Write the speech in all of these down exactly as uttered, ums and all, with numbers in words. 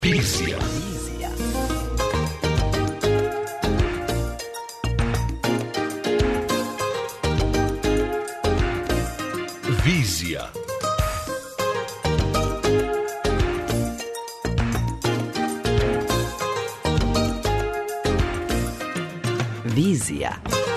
Vizija. Vizija. Vizija.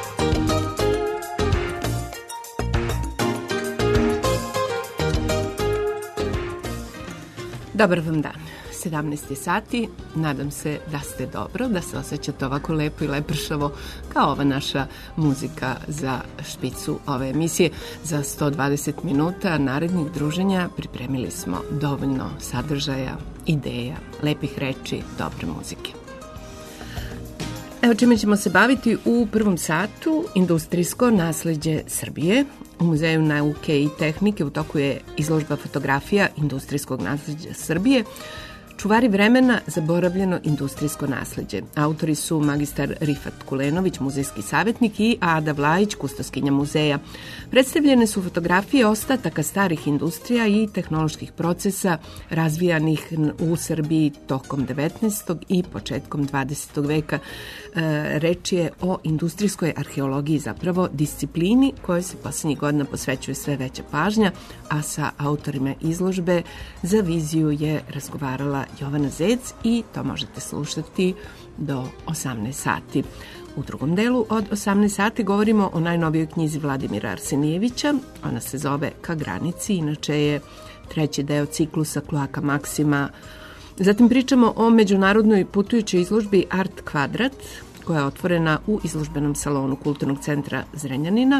Dobar vam dan. sedamnaest je sati, nadam se da ste dobro, da se osjećate ovako lepo i lepršavo kao ova naša muzika za špicu ove emisije. Za sto dvadeset minuta narednih druženja pripremili smo dovoljno sadržaja, ideja, lepih reči, dobre muzike. Evo čime ćemo se baviti u prvom satu: industrijsko nasleđe Srbije. U Muzeju nauke i tehnike u toku je izložba fotografija industrijskog nasleđa Srbije. Čuvari vremena, zaboravljeno industrijsko nasleđe. Autori su magistar Rifat Kulenović, muzejski savjetnik, i Ada Vlajić, kustoskinja muzeja. Predstavljene su fotografije ostataka starih industrija i tehnoloških procesa razvijanih u Srbiji tokom devetnaestog i početkom dvadesetog veka. E, reč je o industrijskoj arheologiji, zapravo disciplini kojoj se poslednjih godina posvećuje sve veća pažnja, a sa autorima izložbe za viziju je razgovarala Jovana Zec i to možete slušati do osamnaest sati. U drugom delu od osamnaest sati govorimo o najnovijoj knjizi Vladimira Arsenijevića. Ona se zove Ka granici, inače je treći deo ciklusa Kloaka Maksima. Zatim pričamo o međunarodnoj putujućoj izložbi Art Kvadrat, koja je otvorena u izložbenom salonu Kulturnog centra Zrenjanina.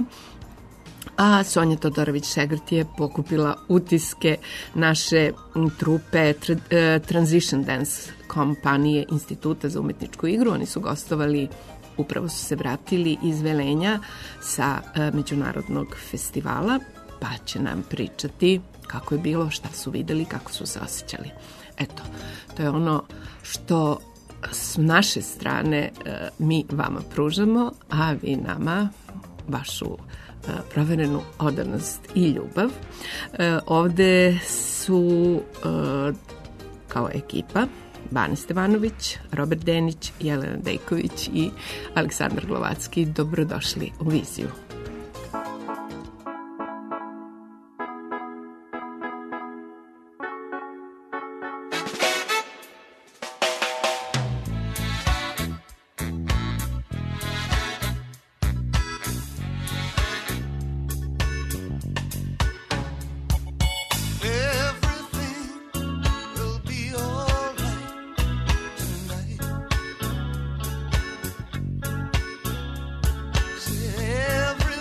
A Sonja Todorović-Šegrt je pokupila utiske naše trupe tra- Transition Dance kompanije Instituta za umetničku igru. Oni su gostovali, upravo su se vratili iz Velenja sa međunarodnog festivala, pa će nam pričati kako je bilo, šta su videli, kako su se osjećali. Eto, to je ono što s naše strane mi vama pružamo, a vi nama vašu proverenu odanost i ljubav. E, ovde su e, kao ekipa Bane Stevanović, Robert Denić, Jelena Dejković i Aleksandar Glovacki. Dobrodošli u Viziju. Every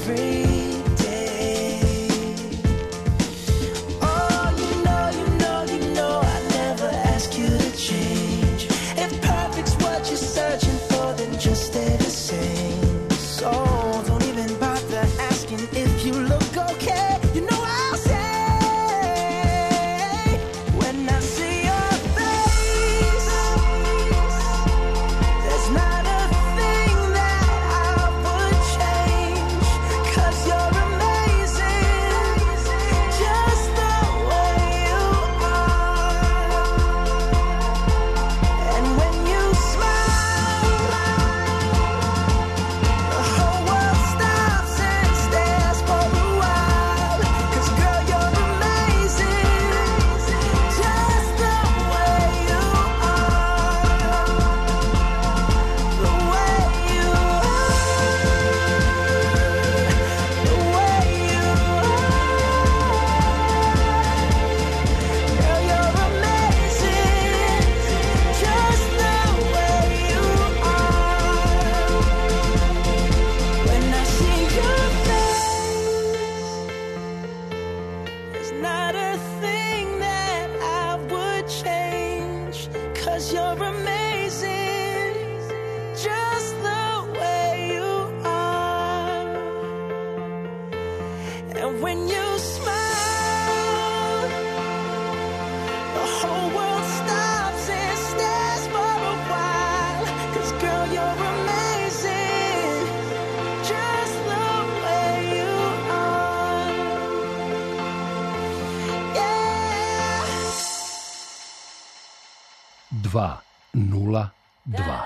dva nula dva.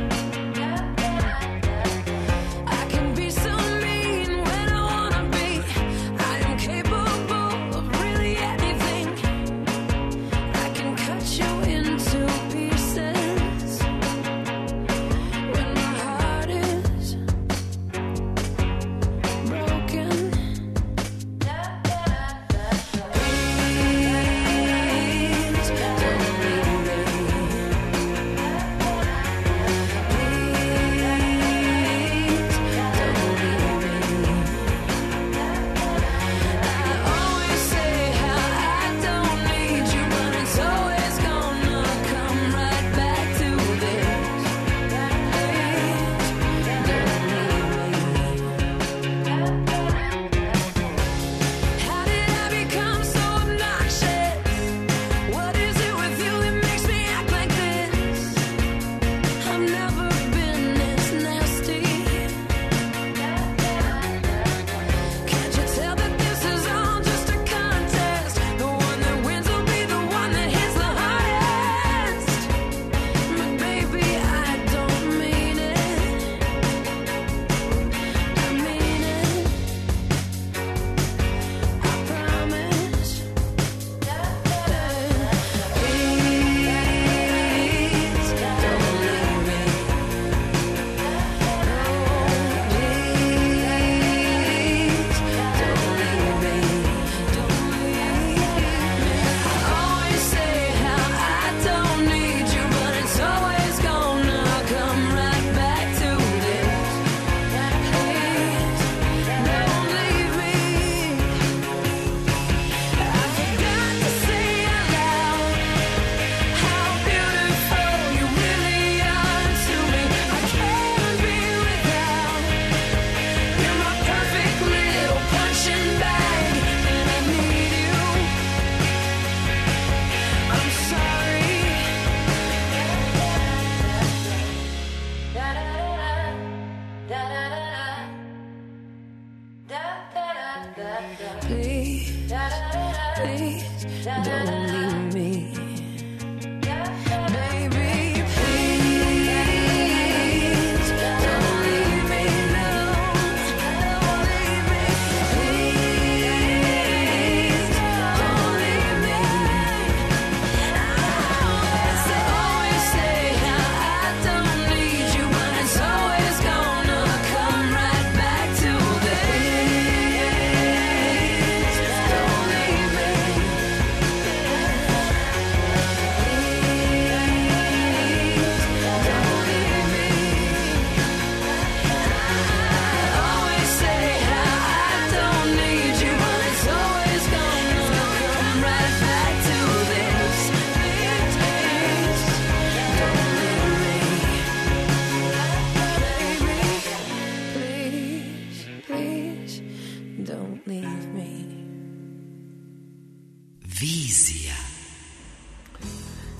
I can be so mean when I wanna be.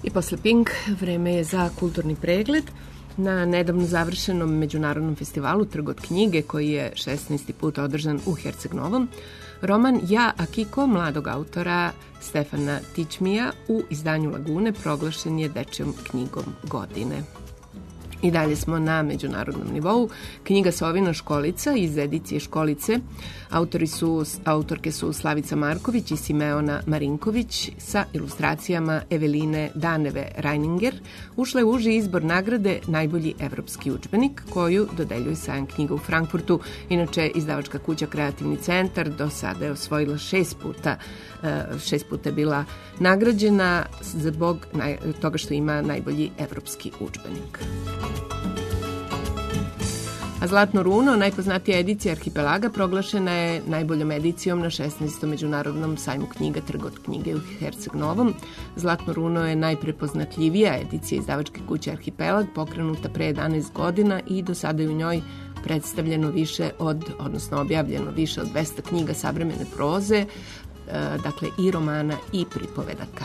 I posle Pink vreme je za kulturni pregled na nedavno završenom međunarodnom festivalu Trg od knjige koji je šesnaesti put održan u Herceg Novom. Roman Ja Akiko mladog autora Stefana Tićmija u izdanju Lagune proglašen je dečijom knjigom godine. I dalje smo na međunarodnom nivou. Knjiga Sovina Školica iz edicije Školice. Autori su, autorke su Slavica Marković i Simeona Marinković sa ilustracijama Eveline Daneve Reininger. Ušla je u uži izbor nagrade Najbolji evropski udžbenik koju dodeljuje Sajam knjiga u Frankfurtu. Inače, izdavačka kuća Kreativni centar do sada je osvojila šest puta, šest puta je bila nagrađena zbog toga što ima najbolji evropski udžbenik. A Zlatno runo, najpoznatija edicija Arhipelaga, proglašena je najboljom edicijom na šesnaestom međunarodnom sajmu knjiga Trg od knjige u Herceg Novom. Zlatno runo je najprepoznatljivija edicija izdavačke kuće Arhipelag, pokrenuta pre jedanaest godina i do sada je u njoj predstavljeno više od, odnosno objavljeno više od dvesta knjiga savremene proze, dakle i romana i pripovedaka.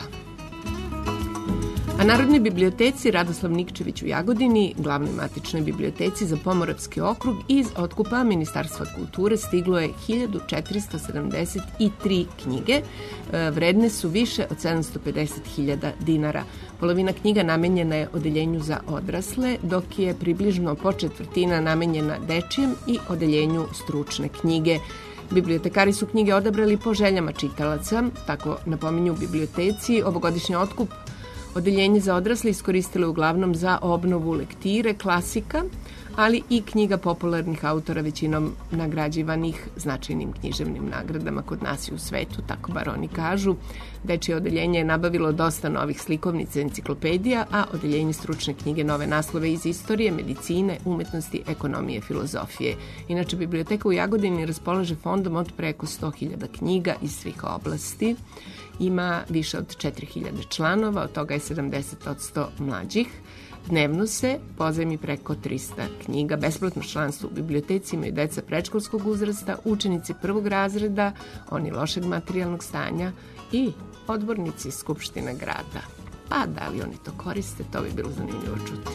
A Narodnoj biblioteci Radoslav Nikčević u Jagodini, glavnoj matičnoj biblioteci za Pomoravski okrug, iz otkupa Ministarstva kulture stiglo je hiljadu četiristo sedamdeset tri knjige. Vredne su više od sedamsto pedeset hiljada dinara. Polovina knjiga namenjena je odeljenju za odrasle, dok je približno po četvrtina namenjena dečijem i odeljenju stručne knjige. Bibliotekari su knjige odabrali po željama čitalaca, tako napominju u biblioteci. Ovogodišnji otkup odeljenje za odrasle iskoristilo je uglavnom za obnovu lektire, klasika, ali i knjiga popularnih autora, većinom nagrađivanih značajnim književnim nagradama kod nas i u svetu, tako bar oni kažu. Dečije odeljenje je nabavilo dosta novih slikovnica i enciklopedija, a odeljenje stručne knjige nove naslove iz istorije, medicine, umetnosti, ekonomije, filozofije. Inače, biblioteka u Jagodini raspolaže fondom od preko sto hiljada knjiga iz svih oblasti. Ima više od četiri hiljade članova, od toga je sedamdeset posto mlađih. Dnevno se pozajmi preko trista knjiga. Besplatno članstvo u biblioteci imaju deca predškolskog uzrasta, učenici prvog razreda, oni lošeg materijalnog stanja i odbornici Skupštine grada. Pa da li oni to koriste, to bi bilo zanimljivo čuti.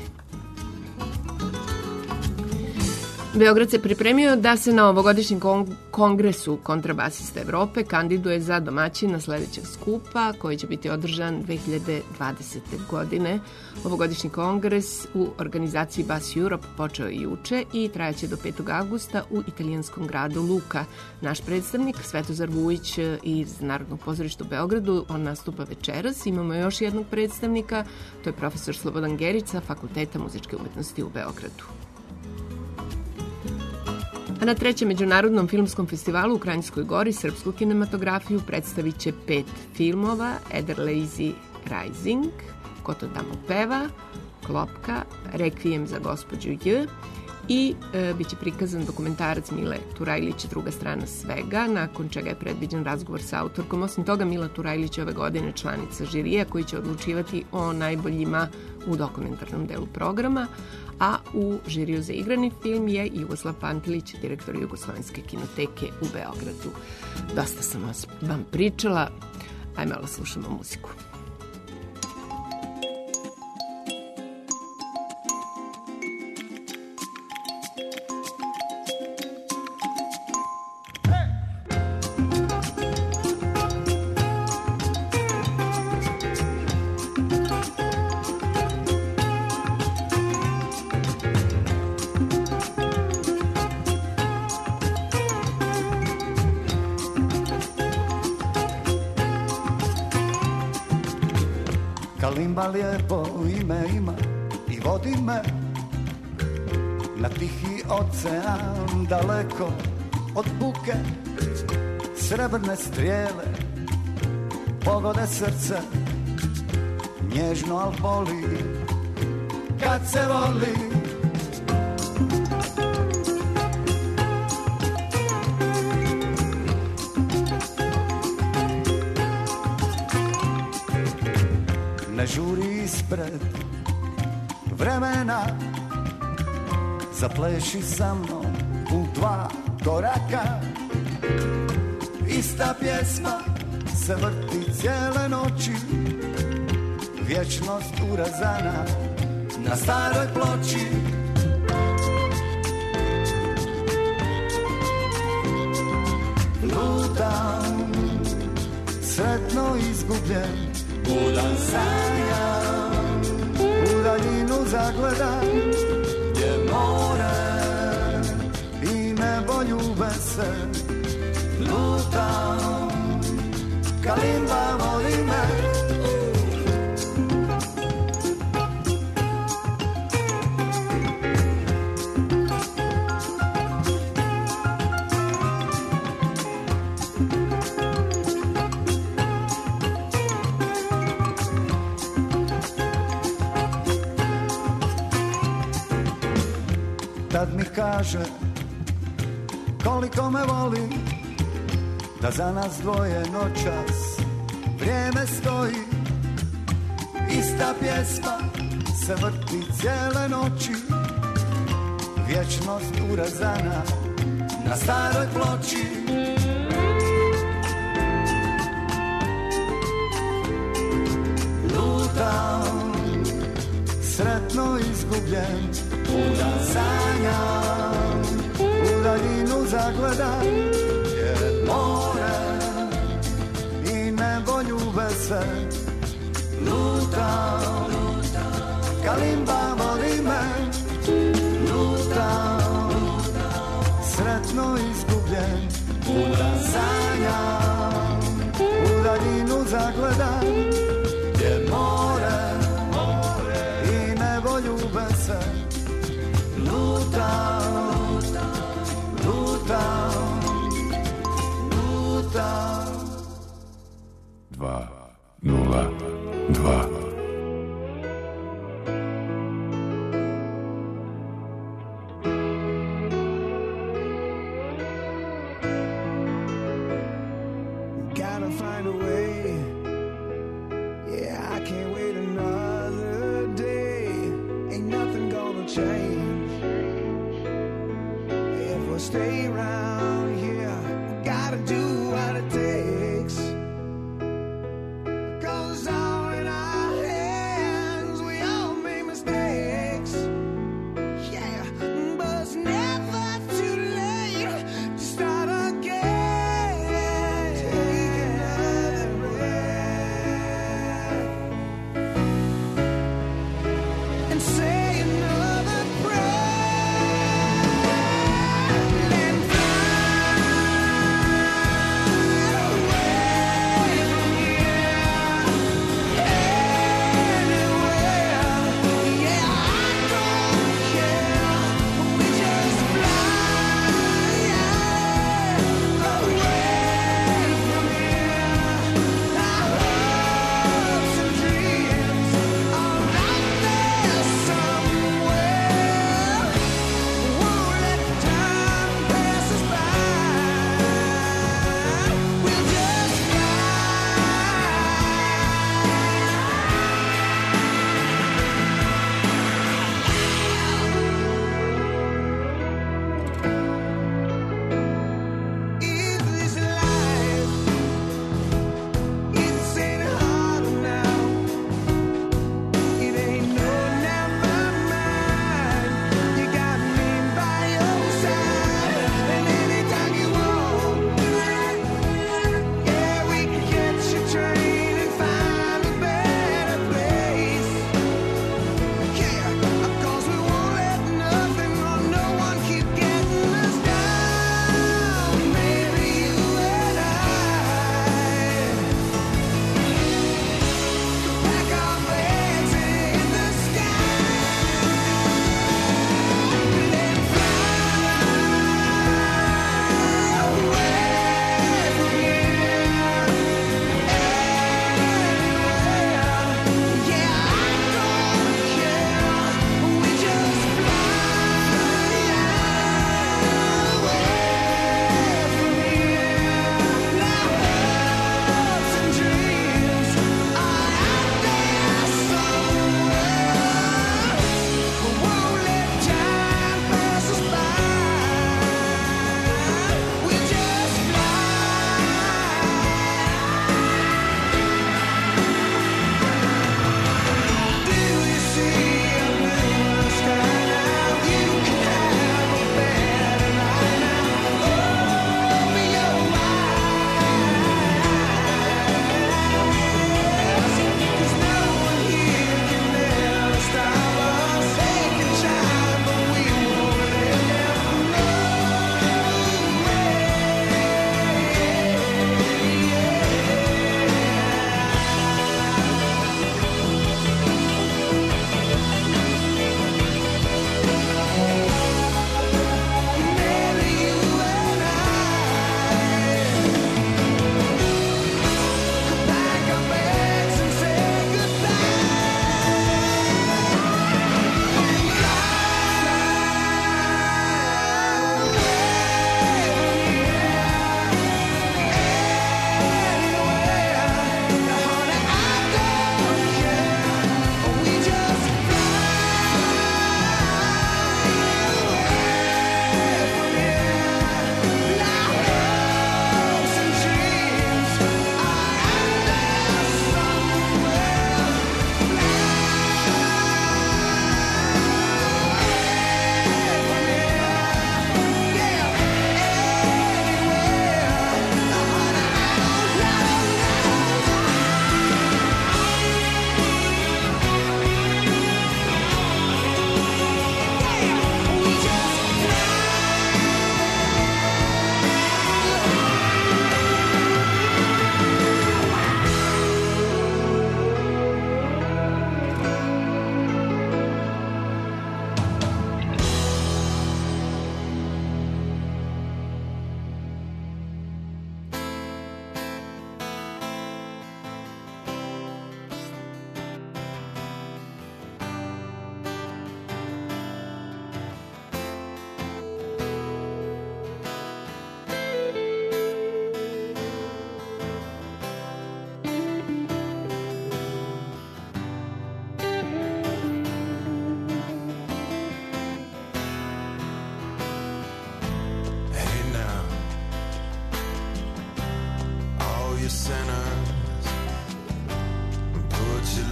Beograd se pripremio da se na ovogodišnjem kongresu kontrabasista Evrope kandiduje za domaćina sledećeg skupa koji će biti održan dve hiljade dvadesete. godine. Ovogodišnji kongres u organizaciji Bass Europe počeo je juče i trajaće do petog avgusta u italijanskom gradu Luka. Naš predstavnik Svetozar Vujić iz Narodnog pozorišta u Beogradu, on nastupa večeras. Imamo još jednog predstavnika, to je profesor Slobodan Gerić sa Fakulteta muzičke umetnosti u Beogradu. A na trećem međunarodnom filmskom festivalu u Kranjskoj Gori srpsku kinematografiju predstavit će pet filmova: Ederlejzi Rising, Ko to tamo peva, Klopka, Rekvijem za gospođu J i e, bit će prikazan dokumentarac Mile Turajlić, Druga strana svega, nakon čega je predviđen razgovor sa autorkom. Osim toga, Mila Turajlić ove godine članica žirija koji će odlučivati o najboljima u dokumentarnom delu programa, a u žiriju za igrani film je Jugoslav Pantelić, direktor Jugoslovenske kinoteke u Beogradu. Dosta sam vas vam pričala, aj malo slušamo muziku. Kalimba lijepo ime ima i vodi me na tihi ocean daleko od buke. Srebrne strijele pogode srce, nježno al boli kad se voli. Ne žuri ispred vremena, zapleši sa mnom u dva koraka. Ista pjesma se vrti cijele noći, vječnost urezana na staroj ploči. Lutam, sretno izgubljen, budan sanjam, u daljinu zagledam, gdje more i nebo ljube se. Lutam, kalimba voli me. Tad mi kaže koliko me voli, da za nas dvoje noćas vrijeme stoji. Ista pjesma se vrti cijele noći, vječnost urezana na staroj ploči. Lutam, sretno izgubljen, budan sanjam, u daljinu zagledam, gdje more i nebo ljube se. Lutam, kalimba voli me. Lutam, sretno izgubljen, budan sanjam, u daljinu zagledam, gdje more i nebo ljube se. Lutam, lutam, lutam. Dva, nula, dva. Gotta find a way. Yeah, I can't wait another day. Ain't nothing gonna change. If we stay around here, we gotta do what it takes. 'Cause all in our hands, we all make mistakes. Yeah, but it's never too late to start again. Take another breath and say another prayer and fly.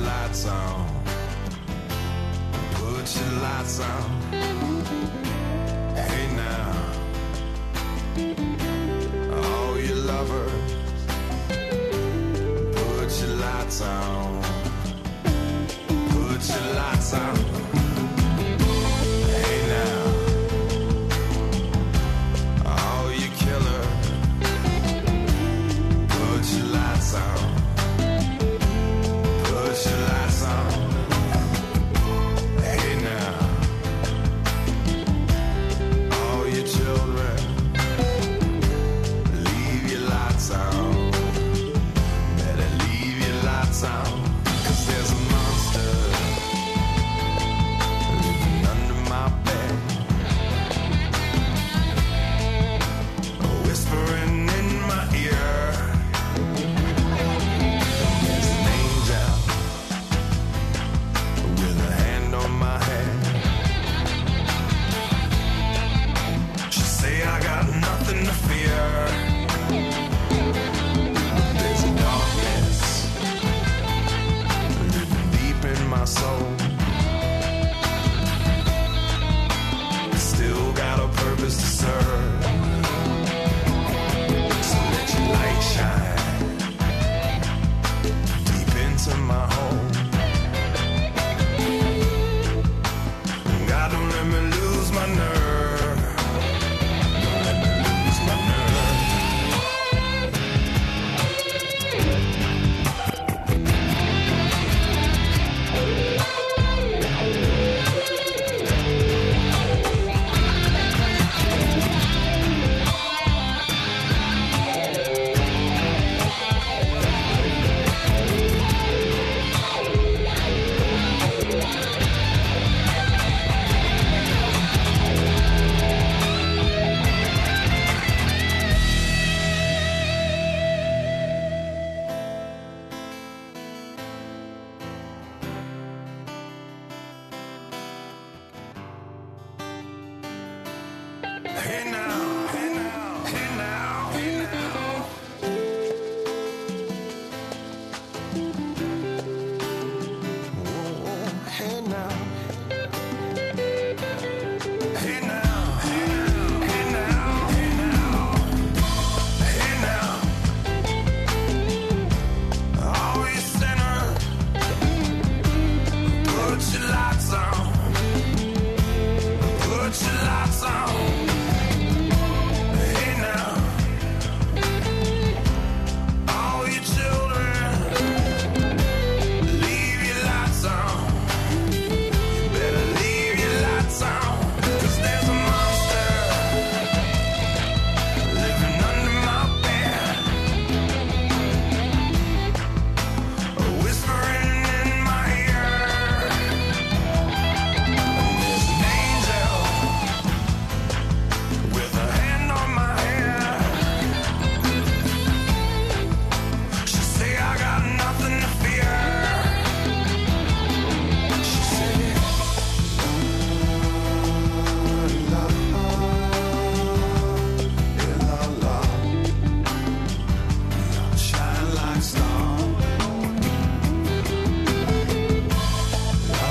lights on. Put your lights on. Hey now, all you lovers, put your lights on. Put your lights on. Hey now, all you killers, put your lights on. Put your lights on. Hey now, all your children, leave your lights on. Better leave your lights on, 'cause there's a monster living under my bed, whispering in my ear. There's an angel with a hand on my head. She say I got nothing to fear. There's a darkness living deep in my soul. Still got a purpose to serve. So let your light shine deep into my home. God, don't let me lose my nerve. Don't let me lose my nerve. Hey now, hey now, hey now, hey now. Oh, hey now. Hey now, hey now, hey now, hey now. Hey now. All you sinners, put your lights on. Put your lights on. Hey now, all you children, leave your lights on. You better leave your lights on, 'cause there's a monster living under my bed, whispering in my ear. And there's an angel with a hand on my head. She say I got nothing to fear. She said, la la la la, shine like stars. La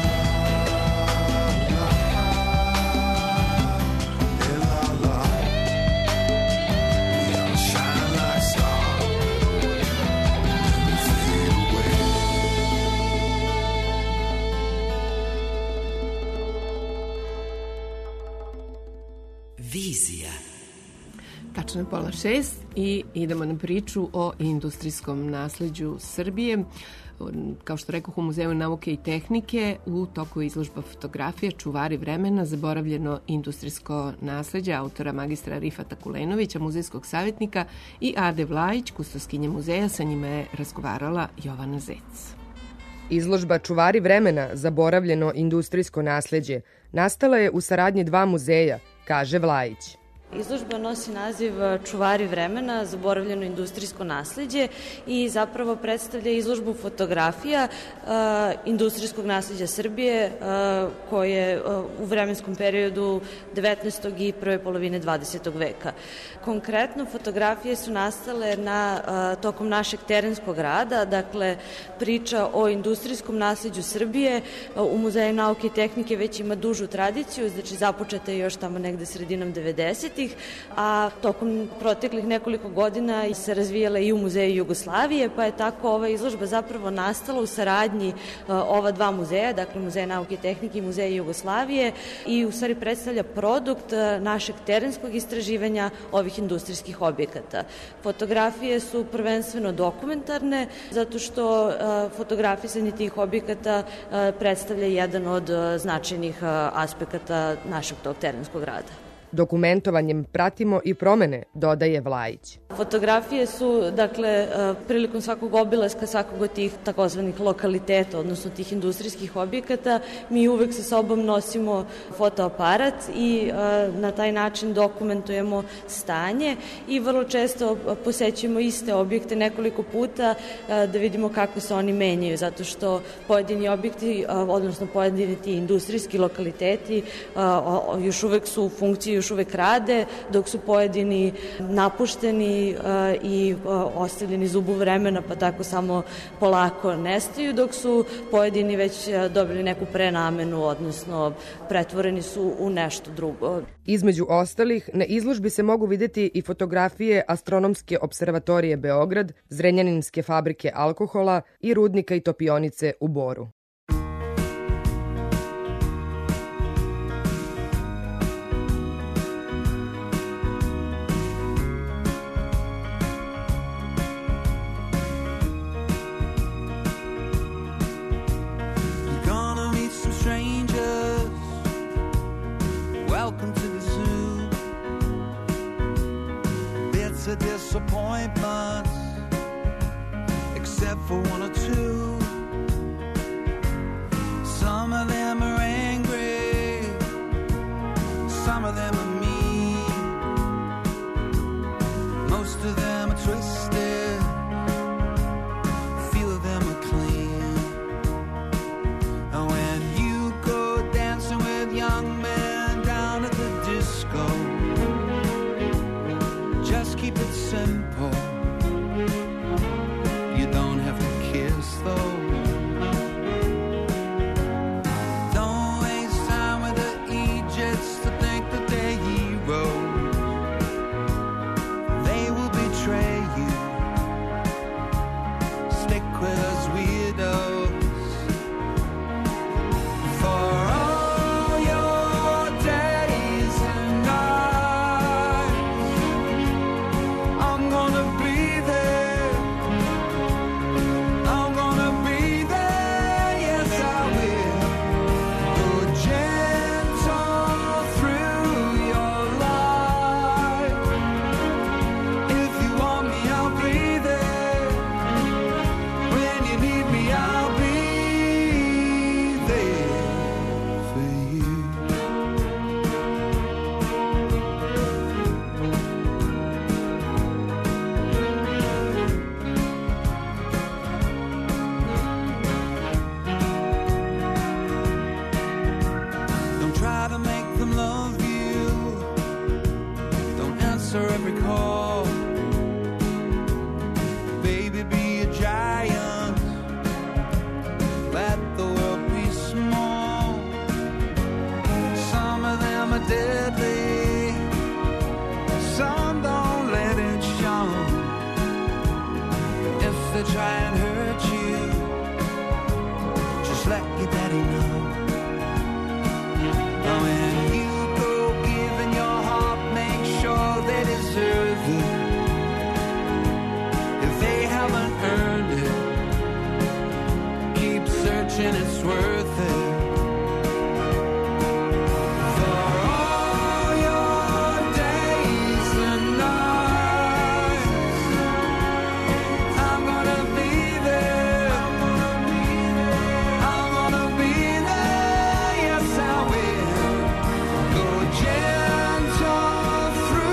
la la, shine like stars. Fade away. Vizija. Tačno je pola šest i idemo na priču o industrijskom nasleđu Srbije. Kao što rekoh, u Muzeju nauke i tehnike u toku je izložba fotografija Čuvari vremena, zaboravljeno industrijsko nasleđe autora magistra Rifata Kulenovića, muzejskog savjetnika, i Ade Vlajić, kustoskinje muzeja. Sa njima je razgovarala Jovana Zec. Izložba Čuvari vremena, zaboravljeno industrijsko nasleđe, nastala je u saradnji dva muzeja, kaže Vlajić. Izložba nosi naziv Čuvari vremena, zaboravljeno industrijsko naslijeđe i zapravo predstavlja izložbu fotografija uh, industrijskog naslijeđa Srbije uh, koje uh, u vremenskom periodu devetnaestog i prve polovine dvadesetog veka. Konkretno, fotografije su nastale na, uh, tokom našeg terenskog rada, dakle priča o industrijskom naslijeđu Srbije uh, u Muzeju nauke i tehnike već ima dužu tradiciju, znači započeta je još tamo negde sredinom devedesetih, a tokom proteklih nekoliko godina se razvijala i u Muzeju Jugoslavije, pa je tako ova izložba zapravo nastala u saradnji uh, ova dva muzeja, dakle Muzeja nauke i tehnike i Muzeja Jugoslavije, i u stvari predstavlja produkt uh, našeg terenskog istraživanja ovih industrijskih objekata. Fotografije su prvenstveno dokumentarne, zato što uh, fotografisanje tih objekata uh, predstavlja jedan od uh, značajnih uh, aspekata našeg tog terenskog rada. Dokumentovanjem pratimo i promene, dodaje Vlajić. Fotografije su, dakle, prilikom svakog obilaska svakog od tih takozvanih lokaliteta, odnosno tih industrijskih objekata, mi uvek sa sobom nosimo fotoaparat i na taj način dokumentujemo stanje i vrlo često posećujemo iste objekte nekoliko puta da vidimo kako se oni menjaju, zato što pojedini objekti, odnosno pojedini ti industrijski lokaliteti još uvek su u funkciji, još uvek rade, dok su pojedini napušteni i ostavljeni zubu vremena, pa tako samo polako nestaju, dok su pojedini već dobili neku prenamenu, odnosno pretvoreni su u nešto drugo. Između ostalih, na izložbi se mogu videti i fotografije Astronomske observatorije Beograd, Zrenjaninske fabrike alkohola i rudnika i topionice u Boru. Welcome to the zoo. Bits of disappointments, except for one or two. Some of them are angry, some of them are mean. Most of them are twisted, a few of them are clean. And when you go dancing with young men, just keep it simple. You don't have to kiss though. Don't waste time with the Egypts to think that they're heroes. They will betray you. Stick with us weirdos. For all your days and nights, I'm gonna be there. I'm gonna be there, yes I will. Go gentle through your life. If you want me, I'll be there. When you need me, I'll be there for you. Don't try to make them love you. Don't answer every call. Baby, be a giant. Let the world be small. Some of them are deadly. Some don't let it show. If they try and hurt you, just let your daddy know. When you go giving your heart, make sure they deserve it. If they haven't earned it, keep searching, it's worth it. For all your days and nights, I'm gonna be there. I'm gonna be there, yes I will. Go gentle through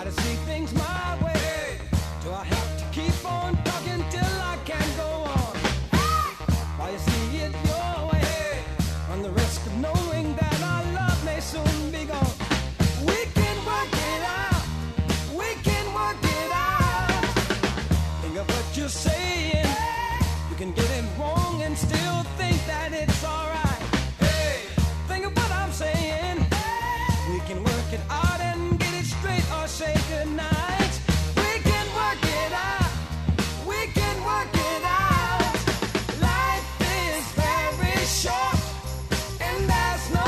to see things my way. Do I have to keep on talking till I can't go on? While you see it your way, run the risk of knowing that our love may soon be gone. We can work it out. We can work it out. Think of what you're saying. You can get it wrong and still think that it's alright. Hey, think of what I'm saying. We can work it out and get it straight or say goodnight. We can work it out. We can work it out. Life is very short and there's no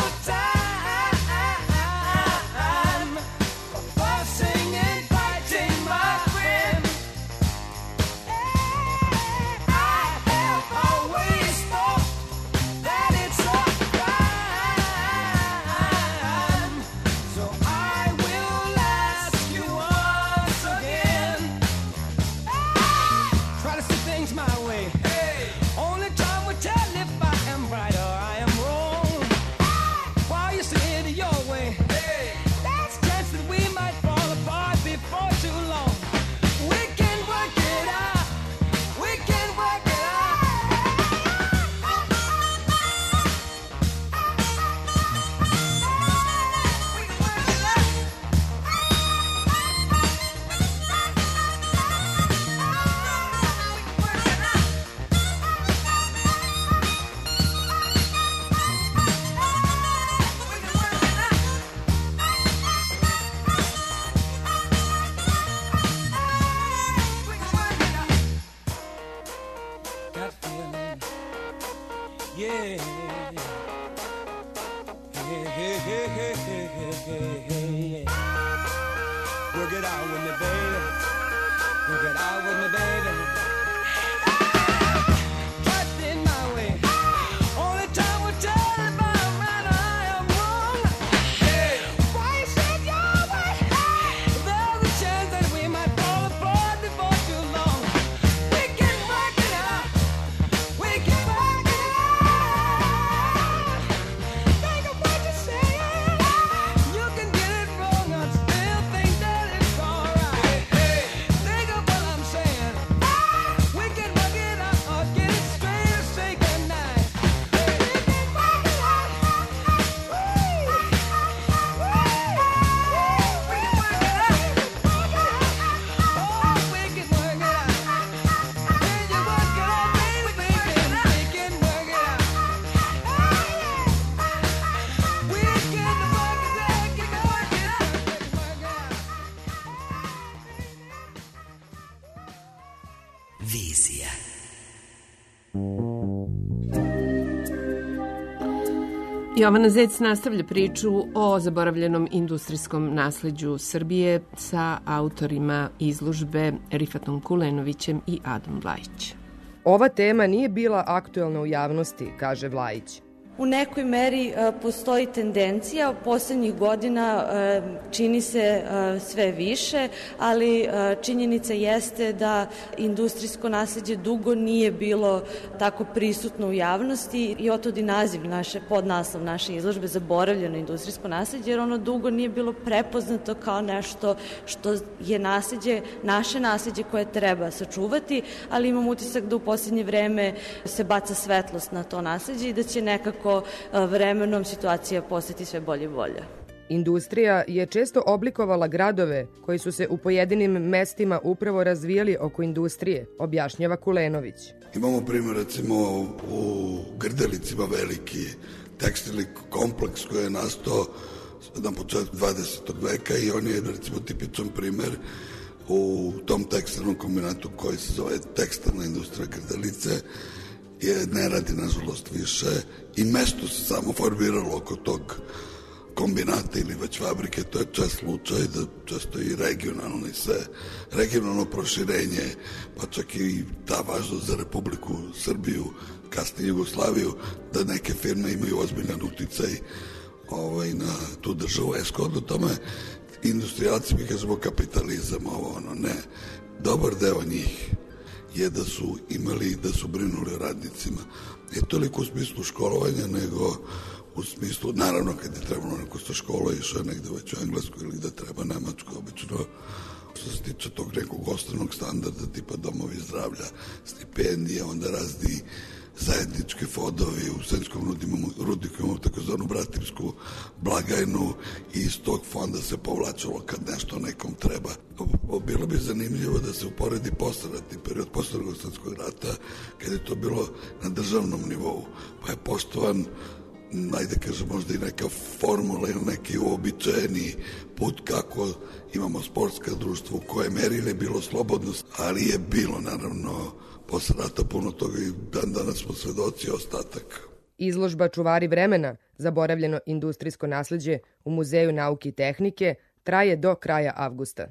time for fussing and fighting, my friend. I have always thought that it's a crime. So I will ask you once again. Try to see things my way. Only time will tell if I am right or I am wrong. While you see it your way, there's a chance that we might fall apart before too long. We can work it out. We can work it out. We can work it out. Got feeling, yeah. Hey, hey, hey, hey, hey, hey, hey, hey. Work it out with me, baby. Work it out with me, baby. Trust in my way. Only time will tell if I'm right or I am wrong. Hey, why you said your way? There's a chance that we might fall apart before too long. We can work it out. We can work it out. Think of what you're saying. You can get it wrong, I still think that it's alright. Think of what I'm saying. We can work it out or get it straight or say goodnight. We can work it out. We can work it out. Oh, we can work it out. Can you work it out, baby, baby? We can work it out. We can work it out. Can you work it out? We can work it out. Vizija. Jovana Zec nastavlja priču o zaboravljenom industrijskom nasleđu Srbije sa autorima izložbe Rifatom Kulenovićem i Adom Vlajić. Ova tema nije bila aktuelna u javnosti, kaže Vlajić. U nekoj meri e, postoji tendencija, poslednjih godina e, čini se e, sve više, ali e, činjenica jeste da industrijsko nasleđe dugo nije bilo tako prisutno u javnosti i otod i naziv naše, podnaslov naše izložbe Zaboravljeno industrijsko nasleđe, jer ono dugo nije bilo prepoznato kao nešto što je nasleđe, naše nasleđe koje treba sačuvati, ali imam utisak da u poslednje vreme se baca svetlost na to nasleđe i da će nekako vremenom situacija postati sve bolje i bolje. Industrija je često oblikovala gradove koji su se u pojedinim mestima upravo razvijali oko industrije, objašnjava Kulenović. Imamo primjer recimo u Grdelicima veliki tekstilni kompleks koji je nastao na početku dvadesetog veka i on je recimo tipičan primer u tom tekstilnom kombinatu koji se zove tekstilna industrija Grdelice, je ne radi nažalost više i mesto se samo formiralo oko tog kombinata ili već fabrike. To je čest slučaj da često i regionalno i sve regionalno proširenje, pa čak i ta važnost za Republiku Srbiju, kasnije Jugoslaviju, da neke firme imaju ozbiljan uticaj ovaj, na tu državu. E, shodno tome industrijalci, mi kažemo kapitalizam, ovo ono, ne, dobar deo njih je da su imali, da su brinuli o radnicima. Ne toliko u smislu školovanja, nego u smislu, naravno kad je trebalo neko sa škola išao negde već u Englesku ili da treba Nemačku, obično što se tiče tog nekog osnovnog standarda tipa domovi zdravlja, stipendije, onda razni zajednički fodovi, u Sremskom rudniku imamo takozvanu bratimsku blagajnu i iz tog fonda se povlačilo kad nešto nekom treba. Bilo bi zanimljivo da se uporedi posleratni period, posle Drugog svetskog rata, kad je to bilo na državnom nivou, pa je poštovan, ajde kažem, možda i neka formula ili neki uobičajeni put kako imamo sportska društva u koje meri je bilo slobodno, ali je bilo naravno posle rata puno toga i dan danas smo svedoci ostatak. Izložba Čuvari vremena, zaboravljeno industrijsko nasleđe u Muzeju nauke i tehnike, traje do kraja avgusta.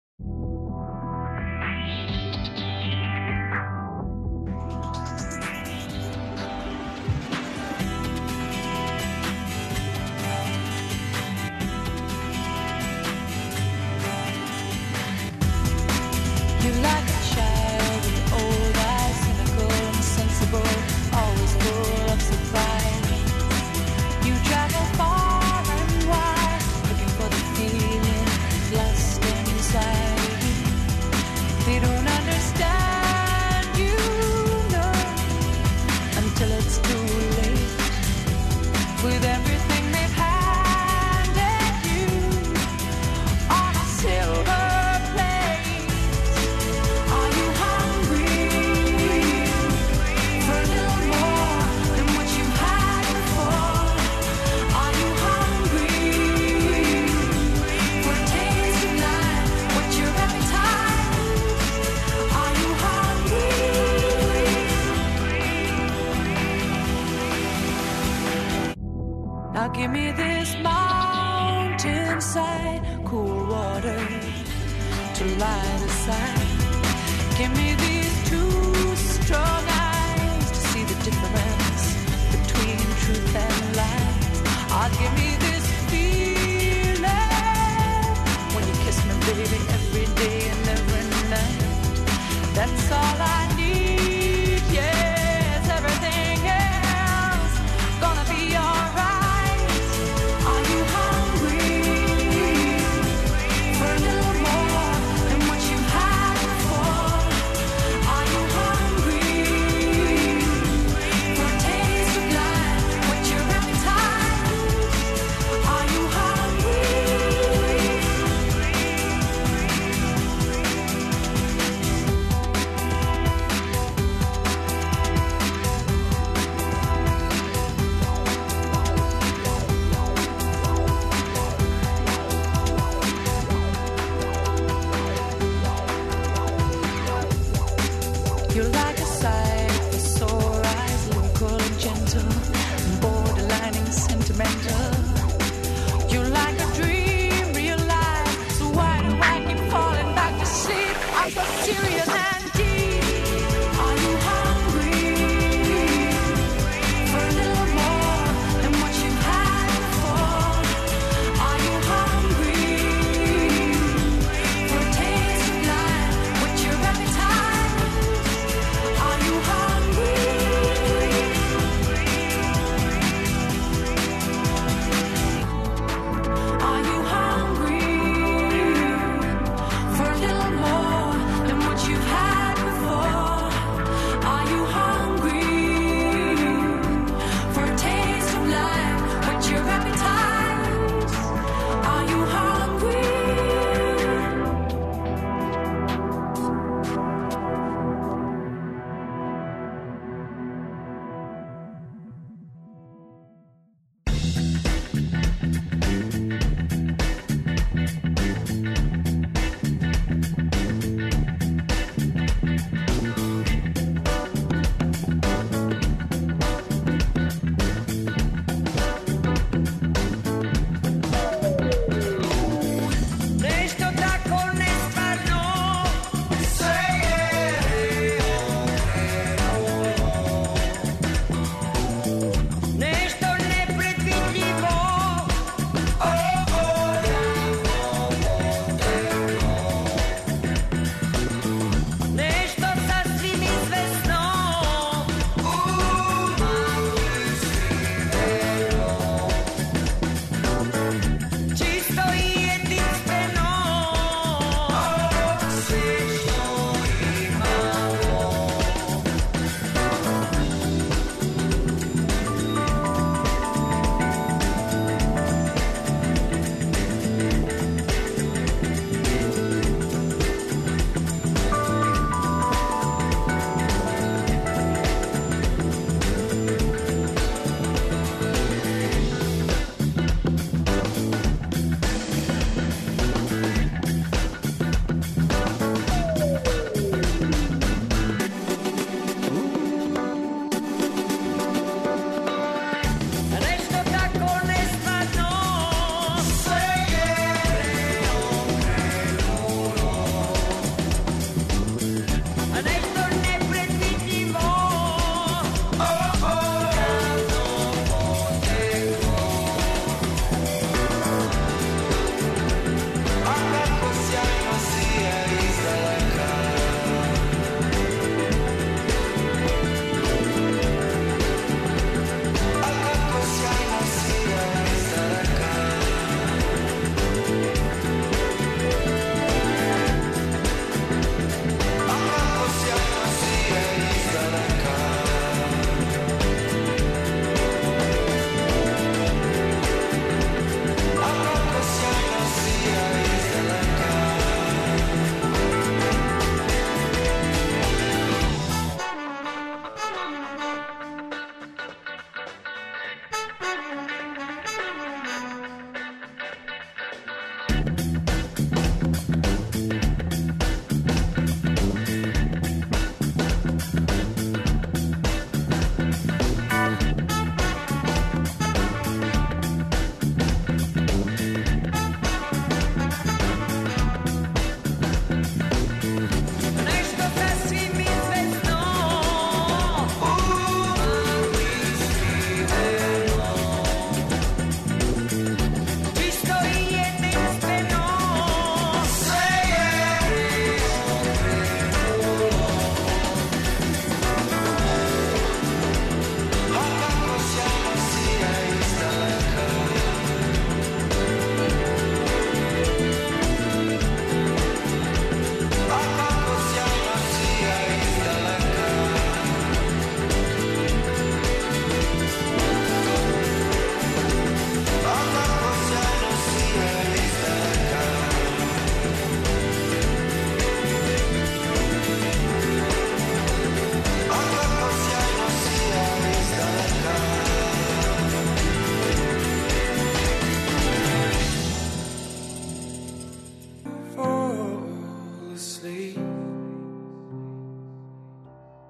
Now give me this mountainside, cool water to lie beside. Give me these two strong eyes to see the difference between truth and lies. I'll give me this feeling when you kiss me, baby, every day and every night. That's all I need, yes, everything else gonna be alright.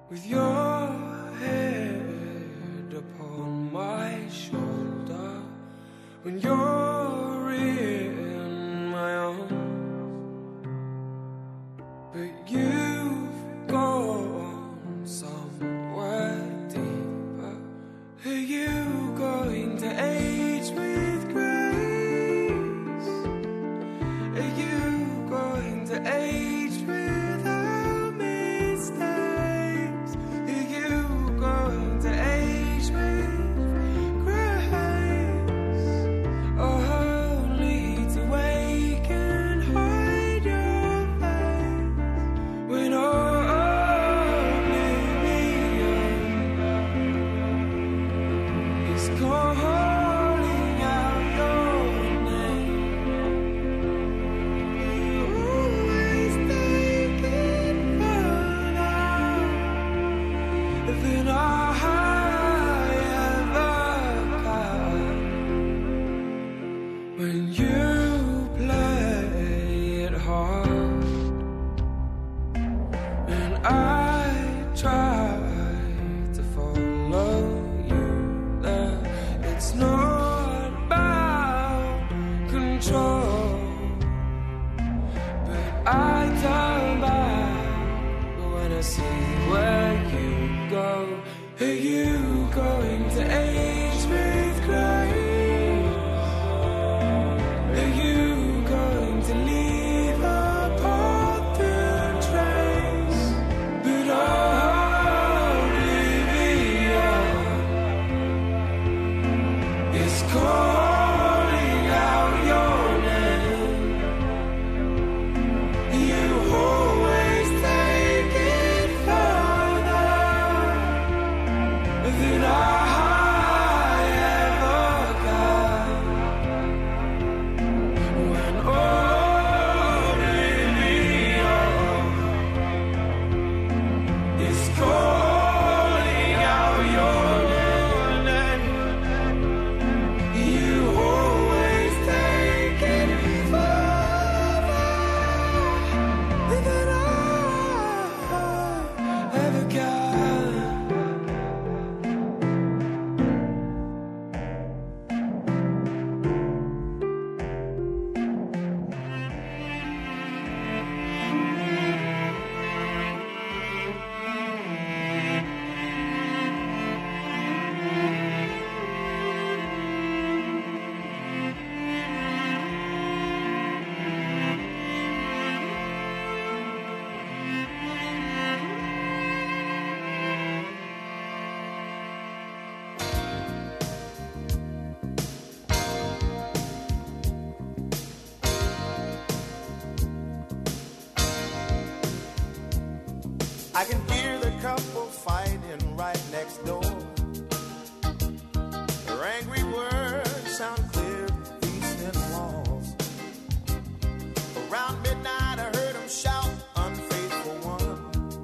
with your head upon my shoulder, when you're in my arms, but you've gone somewhere deeper. Are you going to age with grace? Are you going to age without mistakes? Are you going to age with grace? Or only to wake and hide your face when oblivion is calling out your name? You always take it further than I ever can. When you play it hard and I try to follow you there, it's not about control, but I turn back when I see where you go. Are you going to age with grace? Are you going to leave a parting trace? But oblivion is calling out your name. You always take it further than I ever can. When oblivion is calling out your name, you always take it further than I ever can. I can hear the couple fighting right next door. Their angry words sound clear through these thin walls. Around midnight I heard them shout, unfaithful one.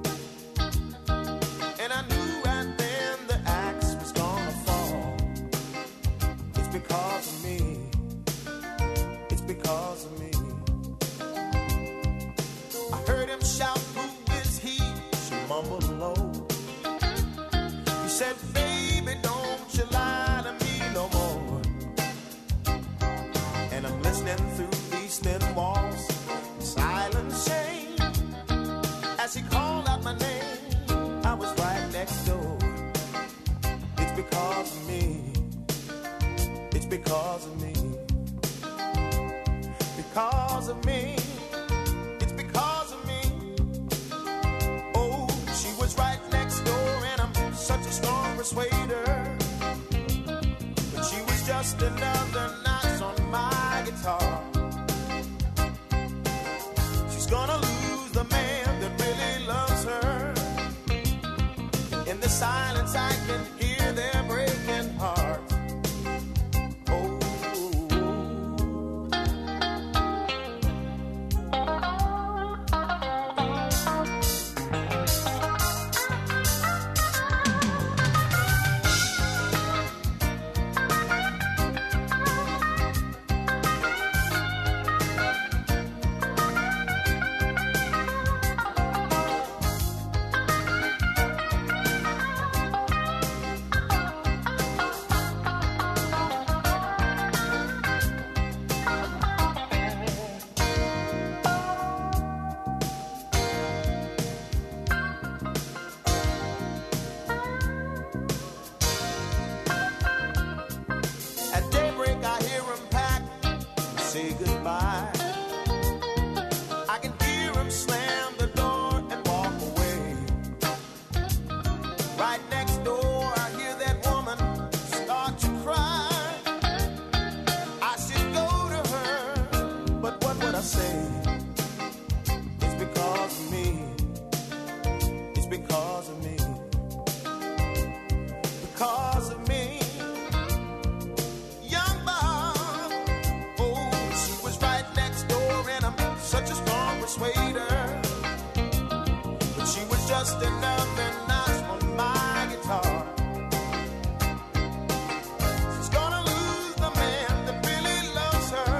And I knew right then the axe was gonna fall. It's because of me. It's because of me. I heard him shout, who is he? She mumbled low. He said, baby, don't you lie to me no more. And I'm listening through these thin walls, silent shame. As he called out my name, I was right next door. It's because of me. It's because of me. Because of me. It's because of me. Oh, she was right next door, and I'm such a strong persuader. But she was just another notch on my guitar. She's gonna lose the man that really loves her. In the silence I can hear their breaking hearts. Oh, ride. I can hear him slam the door and walk away. Right next door, I hear that woman start to cry. I should go to her, but what would I say? It's because of me. It's because of me. Because of me. Young Bob, oh, she was right next door, and I'm such a strong persuader. But she was just another notch on my guitar. She's gonna lose the man that really loves her.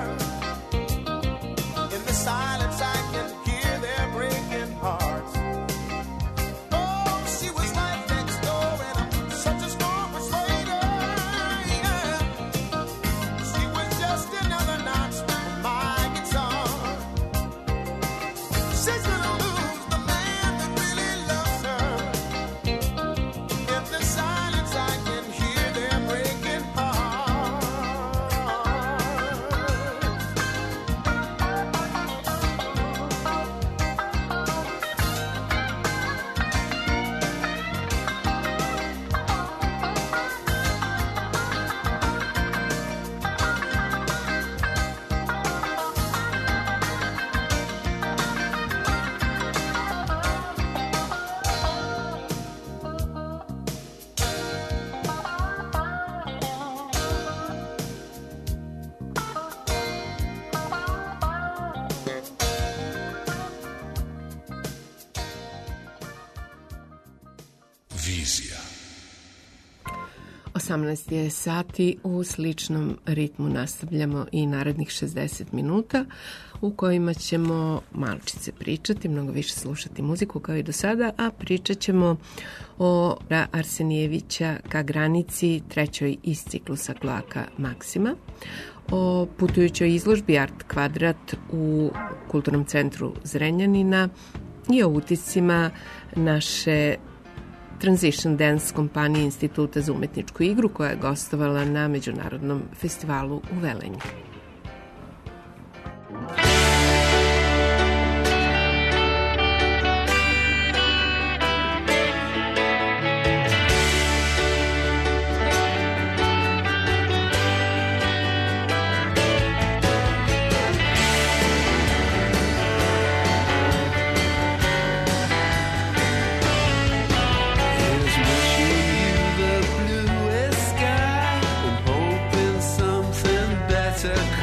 In the silence, I can hear their breaking hearts. Oh, she was right next door, and I'm such a strong persuader. Yeah. She was just another notch on my guitar. She's gonna lose the man that really loves her. In the silence, I can hear their breaking hearts. Vizija. osamnaest je sati, u sličnom ritmu nastavljamo i narednih šezdeset minuta u kojima ćemo malčice pričati, mnogo više slušati muziku kao i do sada, a pričat ćemo o Arsenijevića Ka granici, trećoj iz ciklusa Kloaka Maksima, o putujućoj izložbi Art Kvadrat u Kulturnom centru Zrenjanina i o utiscima naše Transition Dance kompanije Instituta za umetničku igru koja je gostovala na Međunarodnom festivalu u Velenju. Better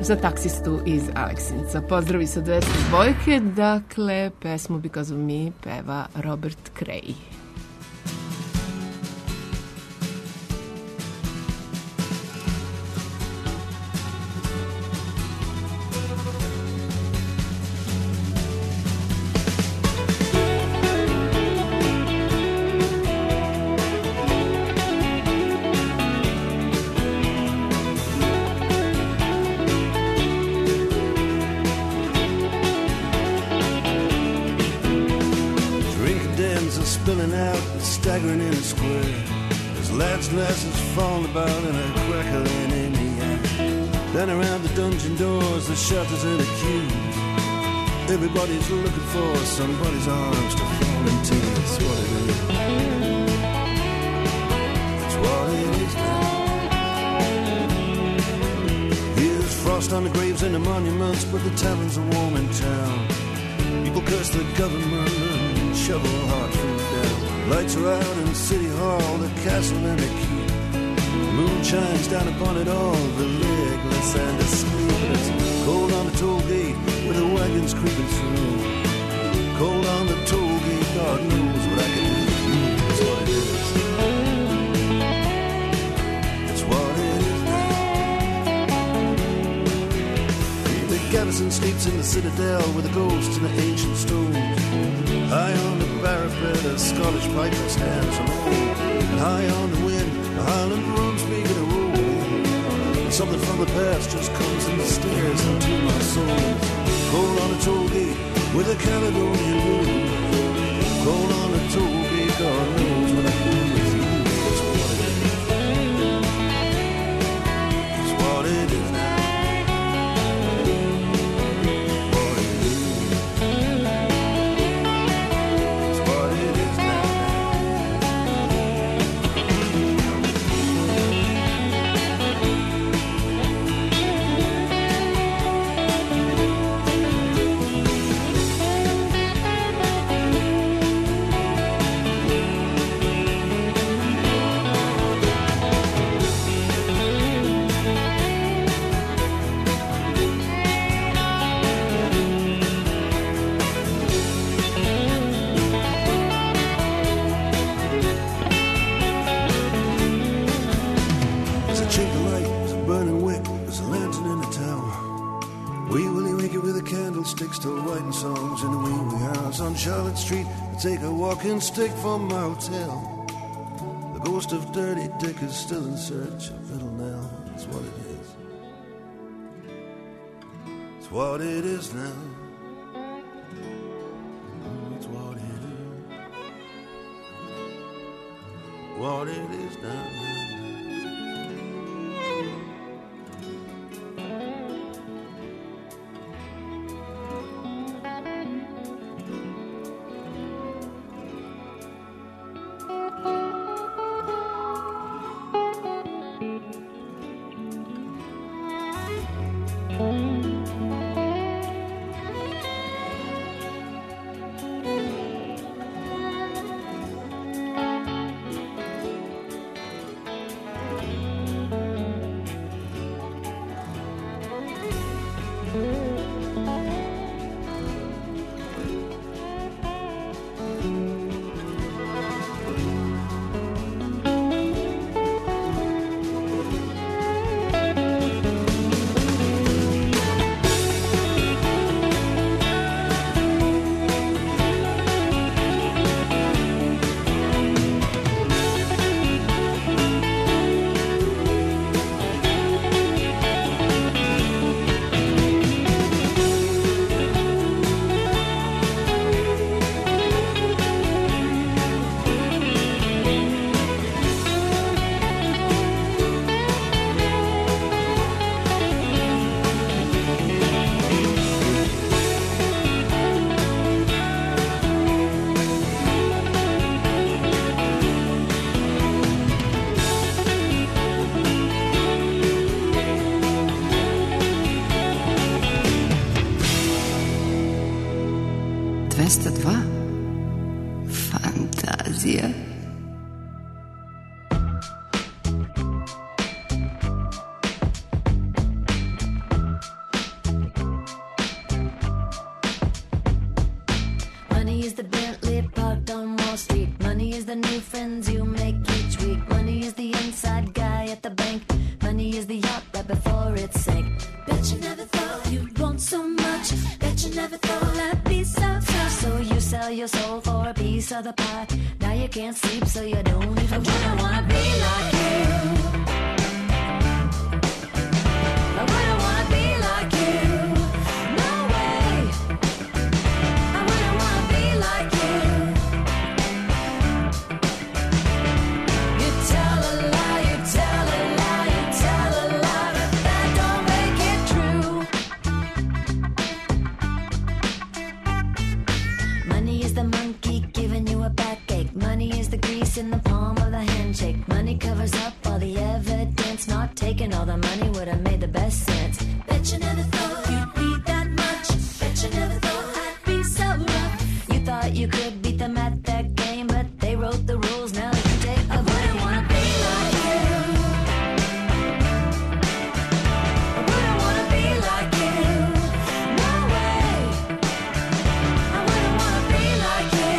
za taksistu iz Aleksinca. Pozdravi sa dvesta dvojke, dakle, pesmu Because of Me peva Robert Cray. Spilling out and staggering in the square. There's lads' glasses falling about and a crackling in the air. Then around the dungeon doors, the shutters and the queues. Everybody's looking for somebody's arms to fall into. That's what it is. That's what it is now. Here's frost on the graves and the monuments, but the taverns are warm in town. People curse the government and shovel hard food down. Lights are out in City Hall, the castle and the keep. Moon shines down upon it all, the legless and the sleepless. Cold on the toll gate with the wagons creeping through. Cold on the toll gate, God knows what I can do for you. That's what it is. That's what it is now. The garrison sleeps in the citadel with the ghosts and the ancient stones. High on the parapet, a Scottish piper stands alone. And high on the wind, the Highland drums begin to roll. Something from the past just comes and stares into my soul. Cold on the toll gate with a Caledonian moon. Cold on the toll gate, God knows what I can do with you. That's what it is. That's what it is now. Charlotte Street, I take a walking stick from my hotel. The ghost of Dirty Dick is still in search of Little Nell. That's what it is. It's what it is now. It's what it is. What it is now. the new friends you make each week. Money is the inside guy at the bank. Money is the yacht right before it sank. Bet you never thought you'd want so much. Bet you never thought I'd be so tough. So you sell your soul for a piece of the pie. Now you can't sleep, so you don't even wanna, wanna be like you. I wouldn't wanna be like you. No way. I wouldn't wanna be like you. You tell a lie, you tell a lie, you tell a lie, but that don't make it true. Money is the monkey giving you a backache. Money is the grease in the palm of the handshake. Money covers up all the evidence. Not taking all the money would have made the best sense. Bet you never thought you'd need that much. Bet you never thought I'd be so rough. You thought you could beat them at that game, but they wrote the rules. Now you take. I wouldn't wanna be like you. I wouldn't wanna be like you. No way. I wouldn't wanna be like you.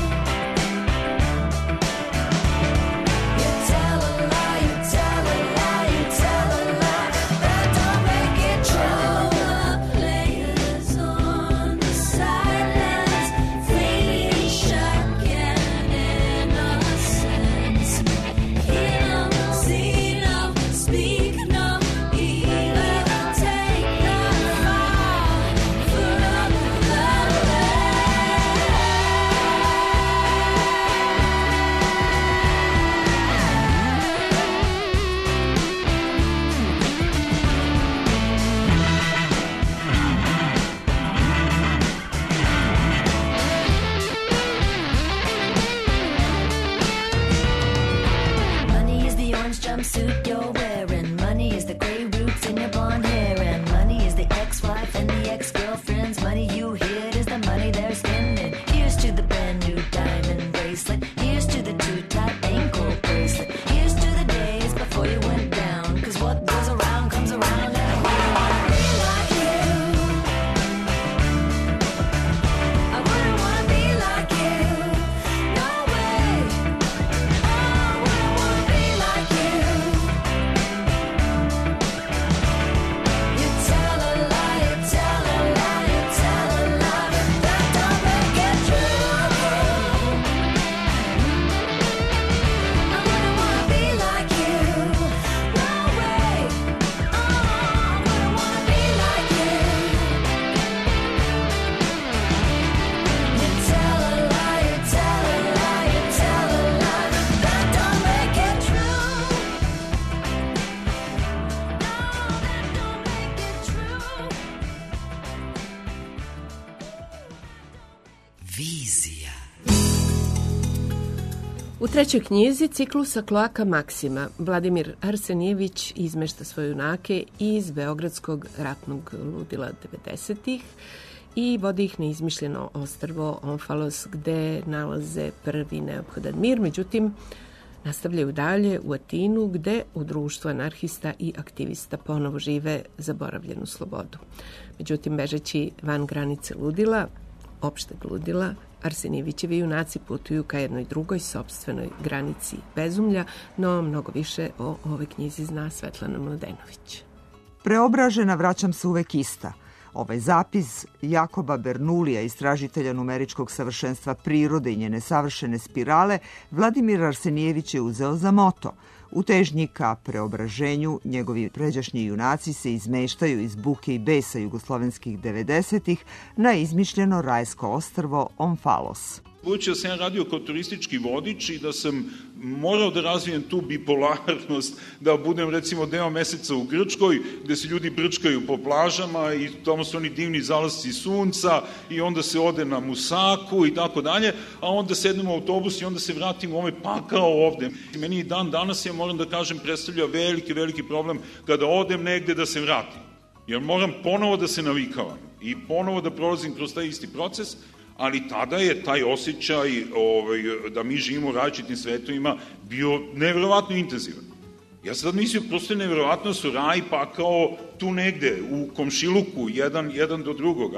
You tell a lie, you tell a lie, you tell a lie. That don't make it true. The players on the sidelines, fleeing shock and innocence. Hear no, see no, speak no, either take the fall from the Money is the orange jumpsuit you're wearing. Money is the gray roots in your blonde hair. And money is the ex-wife and the ex-girlfriends. Money you hid is the money they're spending. Here's to the brand new diamond bracelet. Here's to the too-tight ankle bracelet. Here's to the days before you went down. Cause what goes around comes around. And I wouldn't wanna be like you. I wouldn't wanna be like you. No way. I wouldn't wanna be like you. You tell a lie, you tell a lie, you tell a lie, but that don't make it true. I wouldn't wanna be like you. No way. Oh, I wouldn't wanna be like you. You tell a lie, you tell a lie, you tell a lie, but that don't make it true. No, that don't make it true. Vizija. U trećoj knjizi ciklusa Kloaka Maksima Vladimir Arsenijević izmešta svoje junake iz beogradskog ratnog ludila devedesetih i vodi ih na izmišljeno ostrvo Onfalos gde nalaze prvi neophodan mir, međutim nastavljaju dalje u Atinu gde u društvu anarhista i aktivista ponovo žive zaboravljenu slobodu. Međutim, bežeći van granice ludila, opšteg ludila, Arsenijevićevi junaci putuju ka jednoj drugoj sopstvenoj granici bezumlja, no mnogo više o ovoj knjizi zna Svetlana Mladenović. Preobražena vraćam se uvek ista. Ovaj zapis Jakoba Bernulija, istražitelja numeričkog savršenstva prirode i njene savršene spirale, Vladimir Arsenijević je uzeo za moto. U težnji ka preobraženju njegovi pređašnji junaci se izmeštaju iz buke i besa jugoslovenskih devedesetih na izmišljeno rajsko ostrvo Onfalos. Budući da sam ja radio kao turistički vodič i da sam morao da razvijem tu bipolarnost, da budem recimo deo meseca u Grčkoj, gde se ljudi brčkaju po plažama i tamo su oni divni zalasci sunca i onda se ode na Musaku i tako dalje, a onda sednemo u autobus i onda se vratimo u ovaj pakao ovde. I meni i dan danas, ja moram da kažem, predstavlja veliki, veliki problem kada odem negde da se vratim. Jer moram ponovo da se navikavam i ponovo da prolazim kroz taj isti proces, ali tada je taj osjećaj ovaj, da mi živimo u različitim svetovima bio nevjerovatno intenzivan. Ja sad mislio, prosto je nevjerovatno su raj pa kao tu negde, u komšiluku, jedan, jedan do drugoga,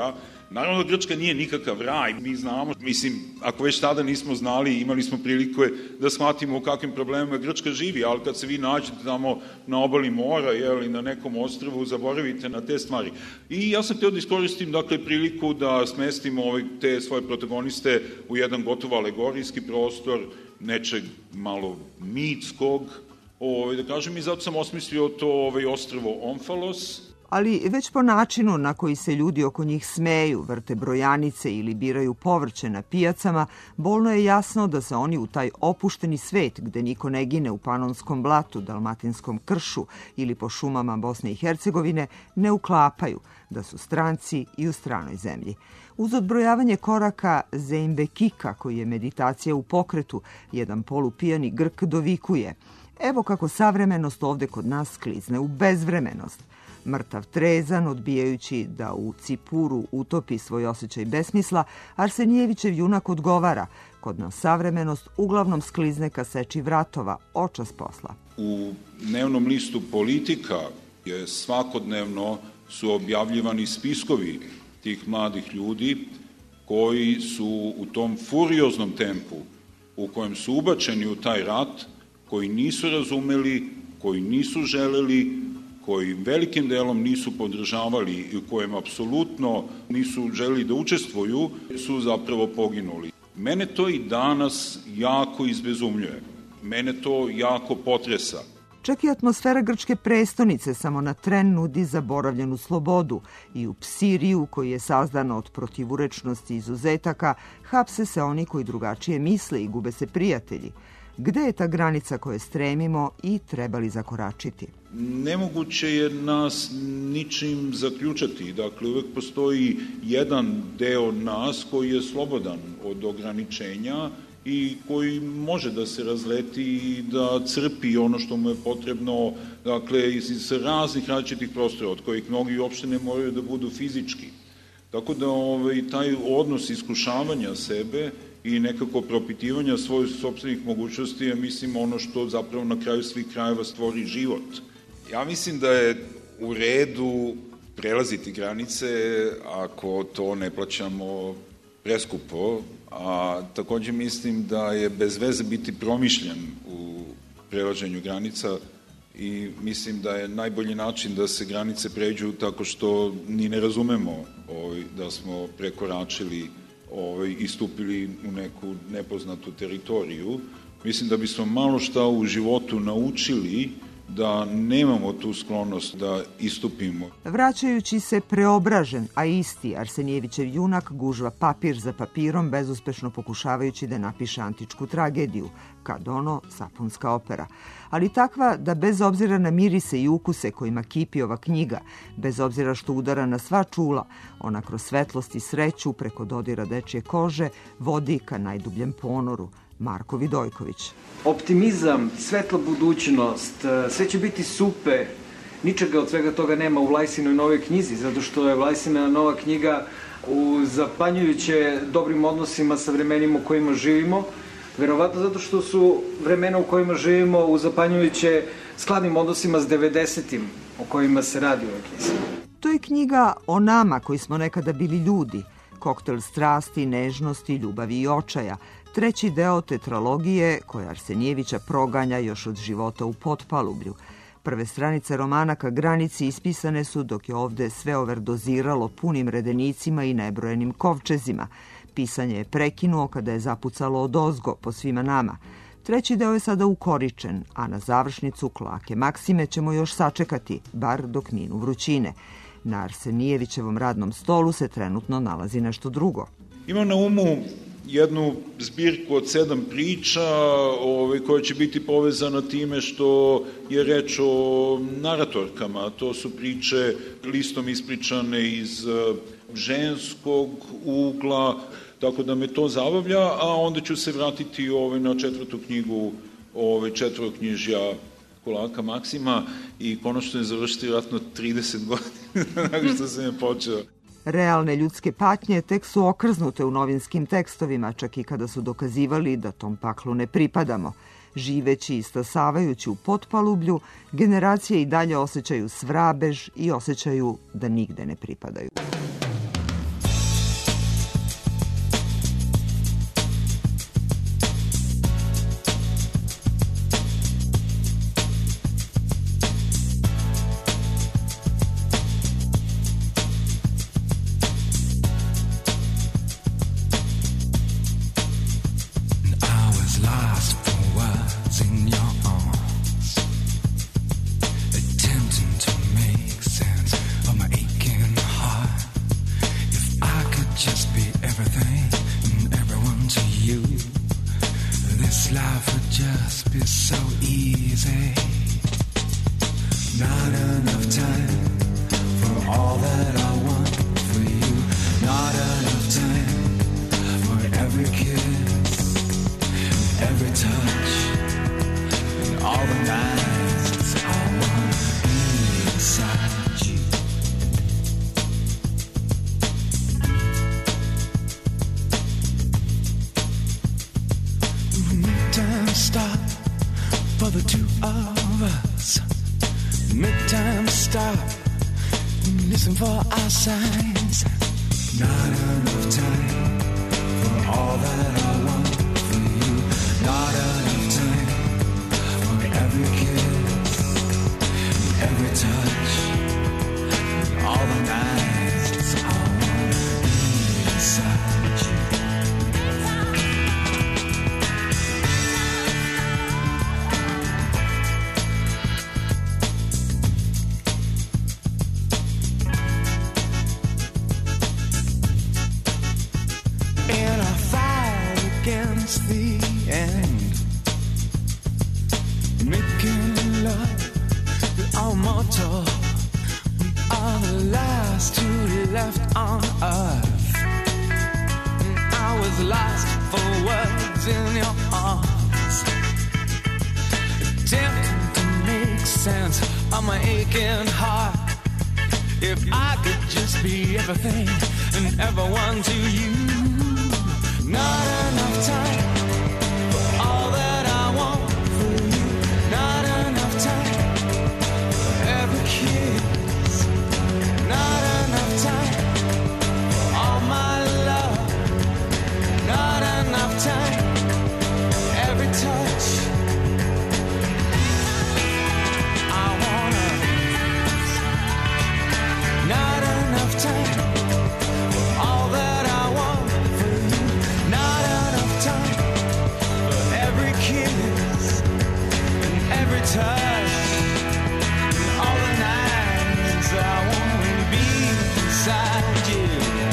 Naravno da Grčka nije nikakav raj, mi znamo, mislim, ako već tada nismo znali, imali smo prilike da shvatimo u kakvim problemima Grčka živi, ali kad se vi nađete tamo na obali mora, jeli, na nekom ostrvu, zaboravite na te stvari. I ja sam htio da iskoristim, dakle, priliku da smestimo ovaj, te svoje protagoniste u jedan gotovo alegorijski prostor, nečeg malo mitskog, ovaj, da kažem, i zato sam osmislio to ovaj, ostrvo Omfalos. Ali već po načinu na koji se ljudi oko njih smeju, vrte brojanice ili biraju povrće na pijacama, bolno je jasno da se oni u taj opušteni svet gde niko ne gine u Panonskom blatu, Dalmatinskom kršu ili po šumama Bosne i Hercegovine ne uklapaju, da su stranci i u stranoj zemlji. Uz odbrojavanje koraka Zeimbekika, koji je meditacija u pokretu, jedan polupijani Grk dovikuje: evo kako savremenost ovde kod nas sklizne u bezvremenost. Mrtav trezan, odbijajući da u cipuru utopi svoj osjećaj besmisla, Arsenijevićev junak odgovara: kod nas savremenost uglavnom sklizne ka seči vratova, očas posla. U dnevnom listu Politika je svakodnevno su objavljivani spiskovi tih mladih ljudi koji su u tom furioznom tempu u kojem su ubačeni u taj rat, koji nisu razumeli, koji nisu želeli, koji velikim delom nisu podržavali i u kojem apsolutno nisu želeli da učestvuju, su zapravo poginuli. Mene to i danas jako izbezumljuje. Mene to jako potresa. Čak i atmosfera grčke prestonice samo na tren nudi zaboravljenu slobodu i u Psiriju, koji je sazdana od protivurečnosti i izuzetaka, hapse se oni koji drugačije misle i gube se prijatelji. Gde je ta granica koje stremimo i trebali zakoračiti? Nemoguće je nas ničim zaključati. Dakle, uvek postoji jedan deo nas koji je slobodan od ograničenja i koji može da se razleti i da crpi ono što mu je potrebno, dakle, iz raznih različitih prostora, od kojih mnogi uopšte ne moraju da budu fizički. Tako da ovaj, taj odnos iskušavanja sebe i nekako propitivanja svojih sopstvenih mogućnosti je, mislim, ono što zapravo na kraju svih krajeva stvori život. Ja mislim da je u redu prelaziti granice ako to ne plaćamo preskupo, a takođe mislim da je bez veze biti promišljen u prelaženju granica i mislim da je najbolji način da se granice pređu tako što ni ne razumemo ovaj, da smo prekoračili ovaj, i stupili u neku nepoznatu teritoriju. Mislim da bismo malo šta u životu naučili da nemamo tu sklonost da istupimo. Vraćajući se preobražen, a isti, Arsenijevićev junak gužva papir za papirom, bezuspešno pokušavajući da napiše antičku tragediju, kad ono, sapunska opera. Ali takva da bez obzira na mirise i ukuse kojima kipi ova knjiga, bez obzira što udara na sva čula, ona kroz svetlost i sreću preko dodira dečje kože vodi ka najdubljem ponoru. Marko Vidojković. Optimizam, svetla budućnost, sve će biti super. Ničega od svega toga nema u Vlajsinoj novoj knjizi, zato što je Vlajsina nova knjiga u zapanjujuće dobrim odnosima sa vremenima u kojima živimo. Verovatno zato što su vremena u kojima živimo u zapanjujuće skladnim odnosima s devedesetim o kojima se radi u ovoj knjizi. To je knjiga o nama koji smo nekada bili ljudi. Koktel strasti, nežnosti, ljubavi i očaja. Treći deo tetralogije koja Arsenijevića proganja još od života u Potpalublju. Prve stranice romana ka granici ispisane su dok je ovde sve overdoziralo punim redenicima i nebrojenim kovčezima. Pisanje je prekinuo kada je zapucalo odozgo po svima nama. Treći deo je sada ukoričen, a na završnicu Klake Maksime ćemo još sačekati, bar dok minu vrućine. Na Arsenijevićevom radnom stolu se trenutno nalazi nešto drugo. Imam na umu jednu zbirku od sedam priča ovaj, koja će biti povezana time što je reč o naratorkama. To su priče listom ispričane iz ženskog ugla, tako da me to zabavlja, a onda ću se vratiti ovaj, na četvrtu knjigu ovaj, četvroknjižja Kulaka Maksima i konačno je završiti vratno trideset godina nakon što sam je počeo. Realne ljudske patnje tek su okrznute u novinskim tekstovima, čak i kada su dokazivali da tom paklu ne pripadamo. Živeći i stasavajući u Potpalublju, generacije i dalje osjećaju svrabež i osjećaju da nigde ne pripadaju. Not enough time for all that I want for you. Not enough time for every kiss, every touch, and all the nights I want to be inside you. Make time stop for the two of us. Make time stop and listen for our signs. Not enough time for all that I want for you. Not enough time for every kiss, every touch, and all the nights I want to be inside you. In a fight against the end, making love with our mortal. We are the last two left on earth. And I was lost for words in your arms, attempting to make sense of my aching heart. If I could just be everything and everyone to you. Not enough time for all that I want for you. Not enough time for every kiss. Not enough time for all my love. Not enough time for every touch. I wanna. Not enough time for all that I want. Not enough time for every kiss and every touch, and all the nights I want to be beside you.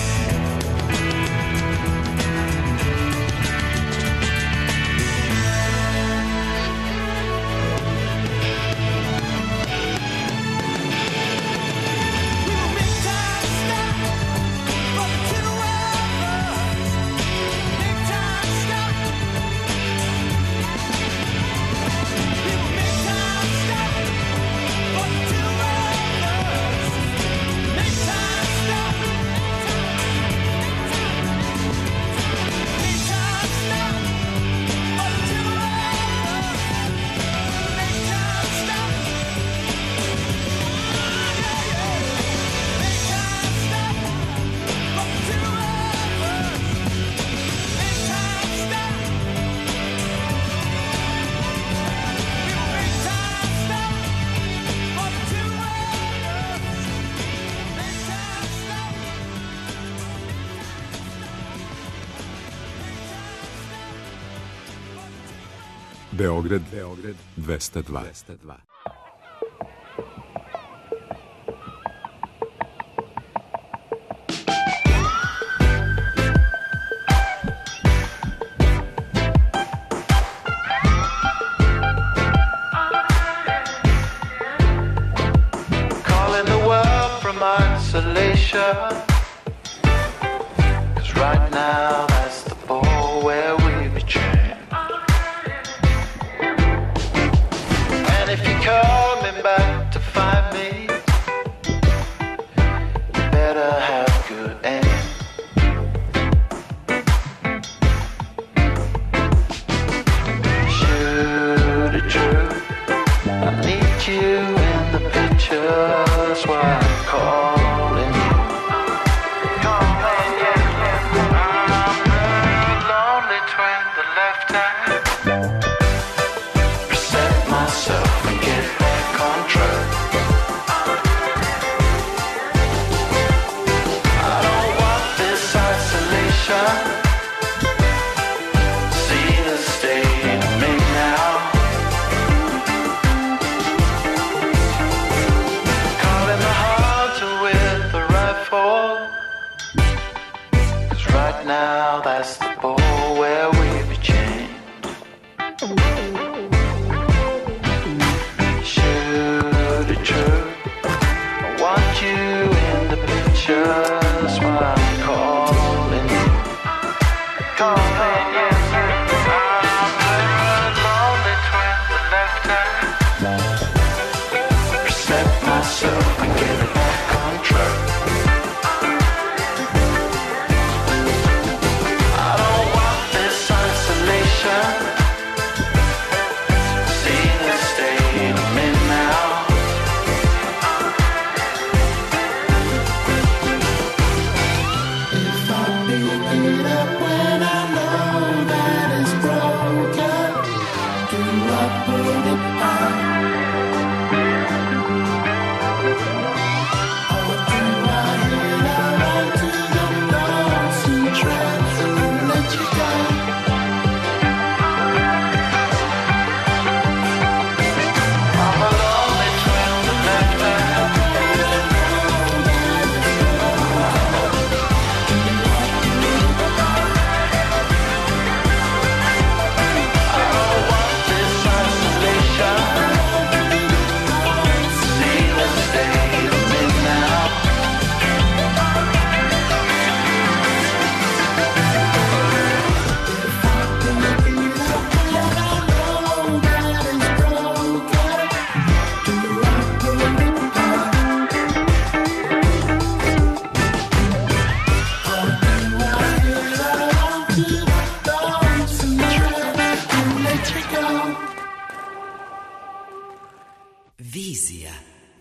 Beograd, Beograd dvesta dva. Calling the world from isolation, 'cause right now that's the ball where we betray. If you're coming back to find me, you better have good aim. Shoot it true, I need you in the picture, that's why I'm calling you. Calling you. I'm the lonely twin, the left hand. Reset myself. Come Vizija.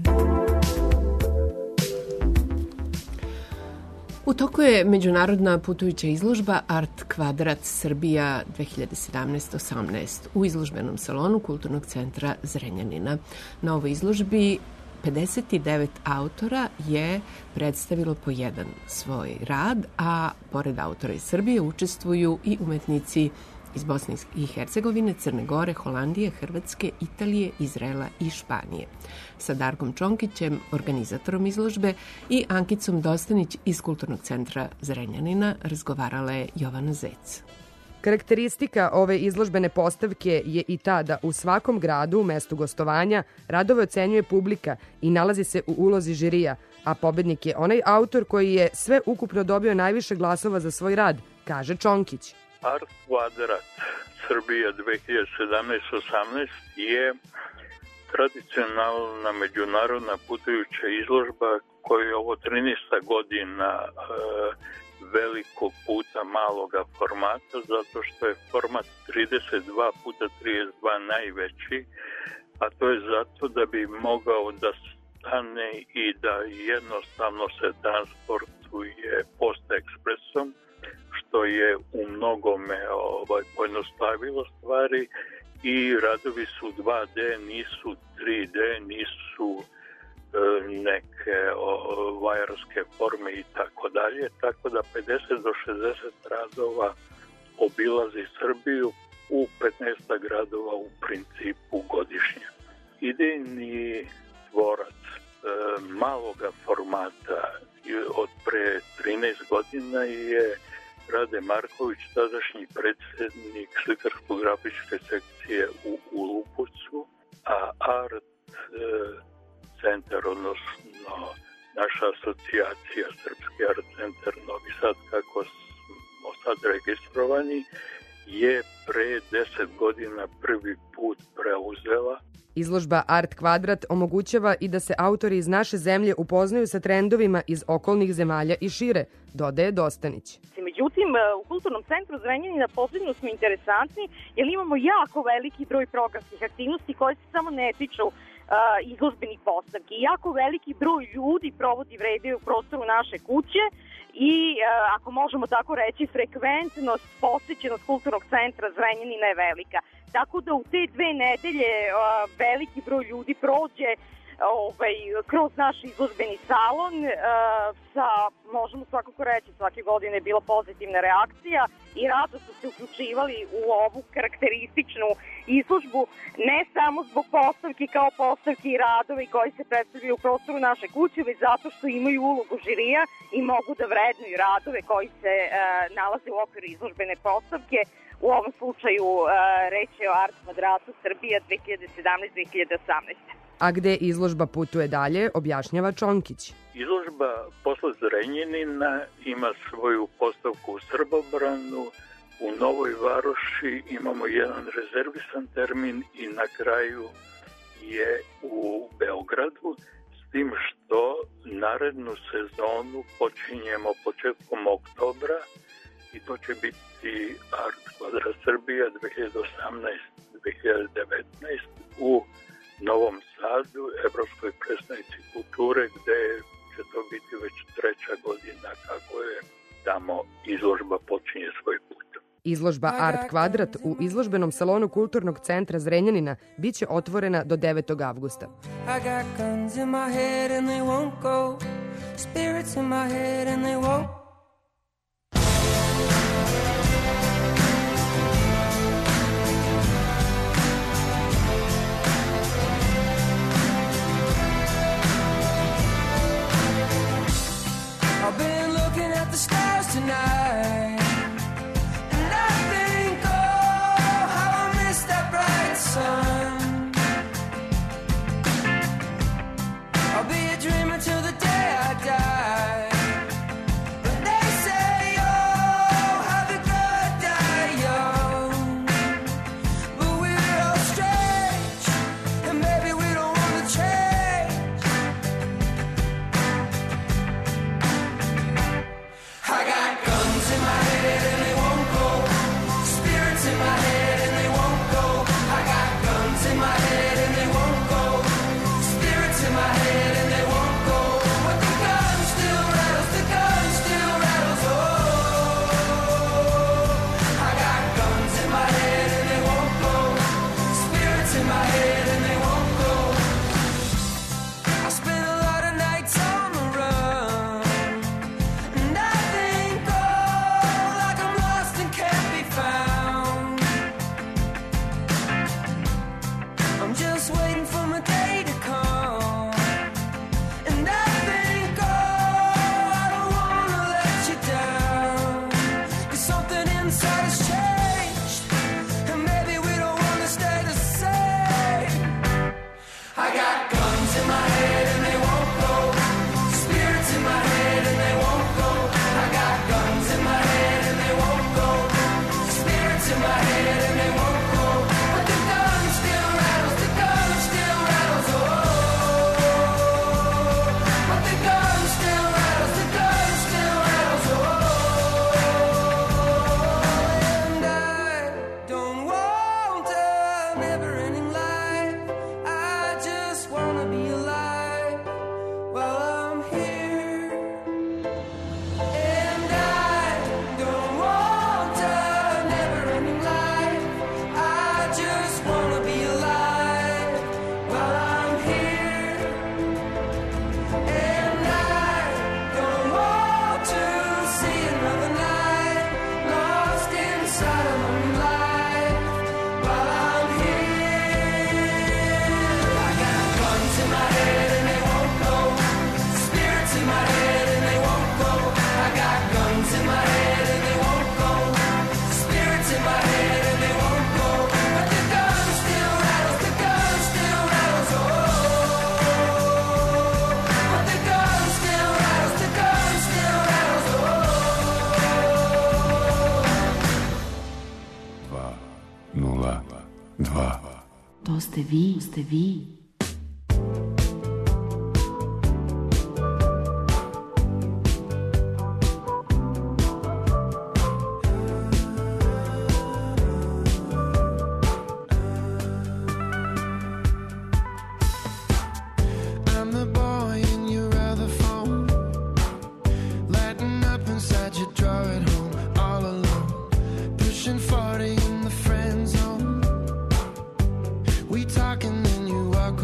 U toku je međunarodna putujuća izložba Art Kvadrat Srbija dve hiljade sedamnaest osamnaest u izložbenom salonu Kulturnog centra Zrenjanina. Na ovoj izložbi pedeset devet autora je predstavilo po jedan svoj rad, a pored autora iz Srbije učestvuju i umetnici iz Bosne i Hercegovine, Crne Gore, Holandije, Hrvatske, Italije, Izraela i Španije. Sa Darkom Čonkićem, organizatorom izložbe, i Ankicom Dostanić iz Kulturnog centra Zrenjanina razgovarala je Jovana Zec. Karakteristika ove izložbene postavke je i ta da u svakom gradu, u mestu gostovanja, radove ocenjuje publika i nalazi se u ulozi žirija, a pobednik je onaj autor koji je sve ukupno dobio najviše glasova za svoj rad, kaže Čonkić. Art Kvadrat Srbija dve hiljade sedamnaest osamnaest je tradicionalna međunarodna putujuća izložba koja je ovo trinaesta godina e, velikog puta maloga formata, zato što je format trideset dva puta trideset dva najveći, a to je zato da bi mogao da stane i da jednostavno se transportuje post ekspresom, što je u mnogome ovaj, pojednostavilo stvari, i radovi su dva D, nisu tri D, nisu e, neke o, vajarske forme i tako dalje, tako da pedeset do šezdeset radova obilazi Srbiju u petnaest gradova u principu godišnje. Idejni tvorac e, maloga formata od pre trinaest godina je Rade Marković, tadašnji predsjednik slikarsko-grafičke sekcije u, u Lupovcu, a Art e, centar, odnosno naša asocijacija Srpski art centar Novi Sad, kako smo sad registrovani, je pre deset godina prvi put preuzela. Izložba Art Kvadrat omogućava i da se autori iz naše zemlje upoznaju sa trendovima iz okolnih zemalja i šire, dodaje Dostanić. Međutim, u Kulturnom centru Zrenjanina posebno smo interesantni jer imamo jako veliki broj programskih aktivnosti koje se samo ne tiču uh, izložbenih postavki. Jako veliki broj ljudi provodi vreme u prostoru naše kuće i, uh, ako možemo tako reći, frekventnost, posjećenost Kulturnog centra Zrenjanina je velika. Tako da u te dve nedelje uh, veliki broj ljudi prođe ovaj, kroz naš izložbeni salon. Uh, sa, možemo svakako reći, svake godine je bila pozitivna reakcija i rado su se uključivali u ovu karakterističnu izložbu, ne samo zbog postavki kao postavki i radovi koji se predstavljaju u prostoru naše kuće, već zato što imaju ulogu žirija i mogu da vrednuju radove koji se uh, nalaze u okviru izložbene postavke. U ovom slučaju uh, reč je o Art Kvadratu Srbija dve hiljade sedamnaest dve hiljade osamnaest. A gde izložba putuje dalje, objašnjava Čonkić. Izložba posle Zrenjanina ima svoju postavku u Srbobranu, u Novoj Varoši imamo jedan rezervisan termin i na kraju je u Beogradu, s tim što narednu sezonu počinjemo početkom oktobra i to će biti Art Kvadrat Srbija dve hiljade osamnaest dve hiljade devetnaest u Novom Sadu, Evropskoj prestonici kulture, gde će to biti već treća godina kako je tamo izložba počinje svoj put. Izložba Art Kvadrat u izložbenom salonu Kulturnog centra Zrenjanina biće otvorena do devetog avgusta. I got guns in my head and they won't go. Spirits in my head and they won't. I've been looking at the stars tonight, and I think, oh, how I miss that bright sun. I'll be a dreamer till the day I die, but they say, oh, have you got I got guns in my head and they won't go. Spirits in my head and they won't go. I got guns in my head and they won't go. Spirits in my head and they won't go. But the gun still rattles, the gun still rattles, oh. But the gun still rattles, the gun still rattles, oh. And I don't want a never-ending life. I just wanna be alive while I'm here. And I don't want a never-ending life. I just wanna be alive while I'm here. And I don't want to see another night lost inside of my life while I'm here. I got guns in my head and they won't go. Spirits in my head and they won't go. I got guns in my head and they won't go. Spirits in my head and they won't go. But the gun still rattles, the gun still rattles, oh. But the gun still rattles, the gun still rattles, oh. dva nula dva. To ste vi, ste vi. I'm the boy in your other phone, lighting up inside your drawer at home, all alone, pushing forty in the friend zone. We talk and then you walk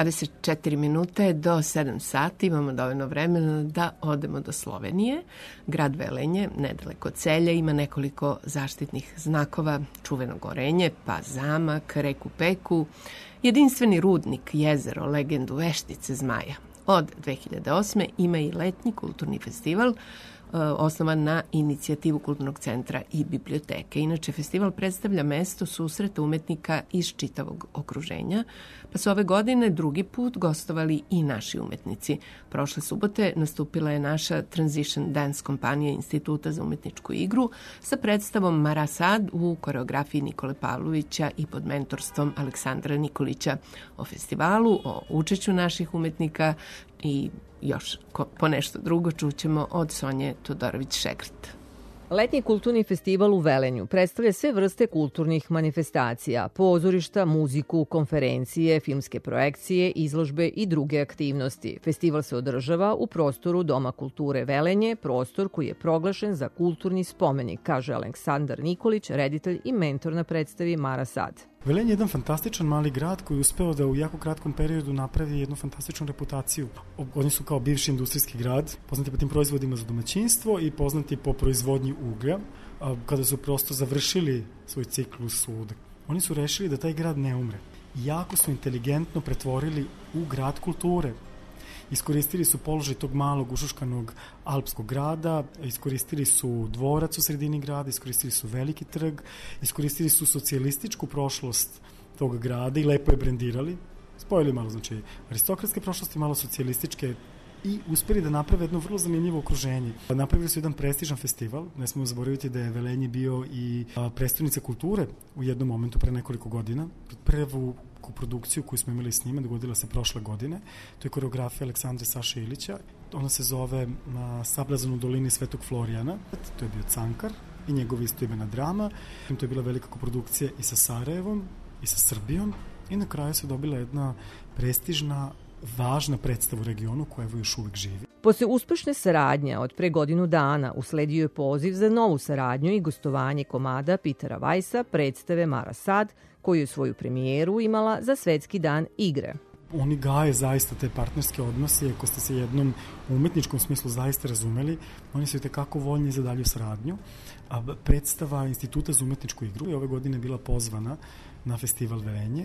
dvadeset četiri minute do sedam sati, imamo dovoljno vremena da odemo do Slovenije. Grad Velenje, nedaleko od Celja, ima nekoliko zaštitnih znakova, čuveno Gorenje, pa zamak, reku Peku, jedinstveni rudnik, jezero, legendu Veštice Zmaja. Od dve hiljade osme ima i letnji kulturni festival, osnovan na inicijativu Kulturnog centra i biblioteke. Inače, festival predstavlja mesto susreta umetnika iz čitavog okruženja, pa su ove godine drugi put gostovali i naši umetnici. Prošle subote nastupila je naša Transition Dance kompanija Instituta za umetničku igru sa predstavom Marasad u koreografiji Nikole Pavlovića i pod mentorstvom Aleksandra Nikolića. O festivalu, o učešću naših umetnika i još po nešto drugo čućemo od Sonje Todorović-Šegrt. Letnji kulturni festival u Velenju predstavlja sve vrste kulturnih manifestacija, pozorišta, muziku, konferencije, filmske projekcije, izložbe i druge aktivnosti. Festival se održava u prostoru Doma kulture Velenje, prostor koji je proglašen za kulturni spomenik, kaže Aleksandar Nikolić, reditelj i mentor na predstavi Marasad. Velenje je jedan fantastičan mali grad koji je uspeo da u jako kratkom periodu napravi jednu fantastičnu reputaciju. Oni su kao bivši industrijski grad, poznati po tim proizvodima za domaćinstvo i poznati po proizvodnji uglja. Kada su prosto završili svoj ciklus, oni su rešili da taj grad ne umre. Jako su inteligentno pretvorili u grad kulture. Iskoristili su položaj tog malog ušuškanog alpskog grada, iskoristili su dvorac u sredini grada, iskoristili su veliki trg, iskoristili su socijalističku prošlost tog grada i lepo je brendirali. Spojili malo, znači, aristokratske prošlosti, malo socijalističke i uspeli da naprave jedno vrlo zanimljivo okruženje. Napravili su jedan prestižan festival, ne smemo zaboraviti da je Velenje bio i prestonica kulture u jednom momentu pre nekoliko godina. Prvu koprodukciju koju smo imali s njima dogodila se prošle godine. To je koreografija Aleksandra Saše Ilića. Ona se zove na Sablazan u dolini Svetog Florijana. To je bio Cankar i njegova istoimena drama. To je bila velika koprodukcija i sa Sarajevom i sa Srbijom. I na kraju se dobila jedna prestižna, važna predstava u regionu koja evo još uvek živi. Posle uspešne saradnje od pre godinu dana usledio je poziv za novu saradnju i gostovanje komada Petera Weissa predstave Marasad, koju je svoju premijeru imala za Svetski dan igre. Oni gaje zaista te partnerske odnose, ako ste se jednom u umetničkom smislu zaista razumeli, oni su i tekako voljni za dalju saradnju. A predstava Instituta za umetničku igru je ove godine bila pozvana na festival Velenje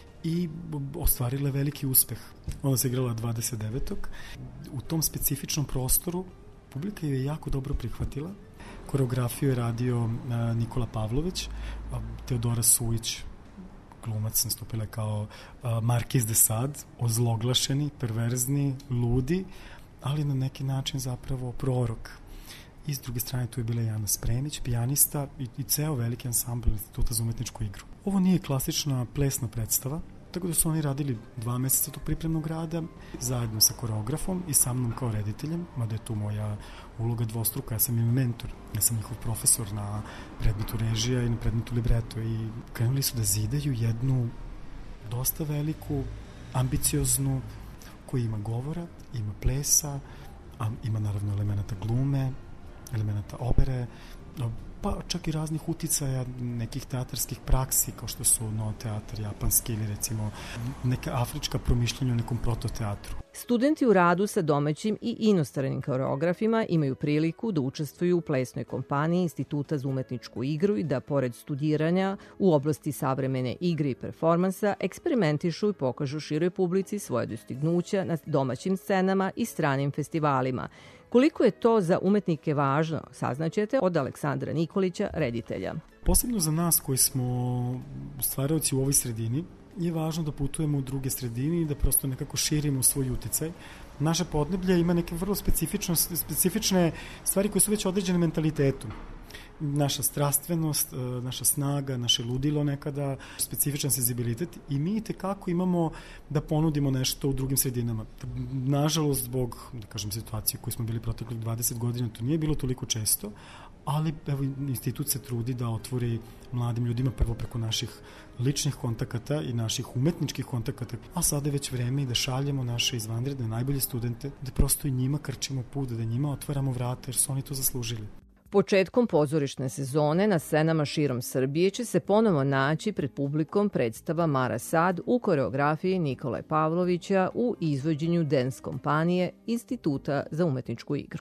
i ostvarila veliki uspeh. Ona se igrala dvadeset devetog U tom specifičnom prostoru publika je jako dobro prihvatila. Koreografiju je radio Nikola Pavlović, Teodora Sujić, glumac, nastupila kao Markiz de Sade, ozloglašeni, perverzni, ludi, ali na neki način zapravo prorok. I s druge strane tu je bila Jana Spremić, pijanista i, i ceo veliki ansambl Instituta za umetničku igru. Ovo nije klasična plesna predstava, tako da su oni radili dva meseca tog pripremnog rada zajedno sa koreografom i sa mnom kao rediteljem, mada je tu moja uloga dvostruka, ja sam im mentor, ja sam njihov profesor na predmetu režija i na predmetu libreto i krenuli su da zidaju jednu dosta veliku, ambicioznu, koja ima govora, ima plesa, a ima naravno elemenata glume, elemenata opere, pa čak i raznih uticaja nekih teatarskih praksi, kao što su no teatar japanski ili recimo neka afrička promišljenja u nekom prototeatru. Studenti u radu sa domaćim i inostranim koreografima imaju priliku da učestvuju u plesnoj kompaniji Instituta za umetničku igru i da, pored studiranja u oblasti savremene igre i performansa, eksperimentišu i pokažu široj publici svoje dostignuća na domaćim scenama i stranim festivalima. Koliko je to za umetnike važno, saznaćete od Aleksandra Nikolića, reditelja. Posebno za nas koji smo stvaraoci u ovoj sredini, je važno da putujemo u druge sredine i da prosto nekako širimo svoj uticaj. Naše podneblje ima neke vrlo specifične stvari koje su već određene mentalitetu. Naša strastvenost, naša snaga, naše ludilo nekada, specifičan senzibilitet i mi tekako imamo da ponudimo nešto u drugim sredinama. Nažalost, zbog, da kažem, situacije koju smo bili proteklih dvadeset godina, to nije bilo toliko često, ali evo, institut se trudi da otvori mladim ljudima prvo preko naših ličnih kontakata i naših umetničkih kontakata, a sada je već vreme i da šaljemo naše izvanredne najbolje studente, da prosto i njima krčimo put, da njima otvaramo vrata jer su oni to zaslužili. Početkom pozorišne sezone na scenama širom Srbije će se ponovo naći pred publikom predstava Mara Sad u koreografiji Nikole Pavlovića u izvođenju Dance kompanije Instituta za umetničku igru.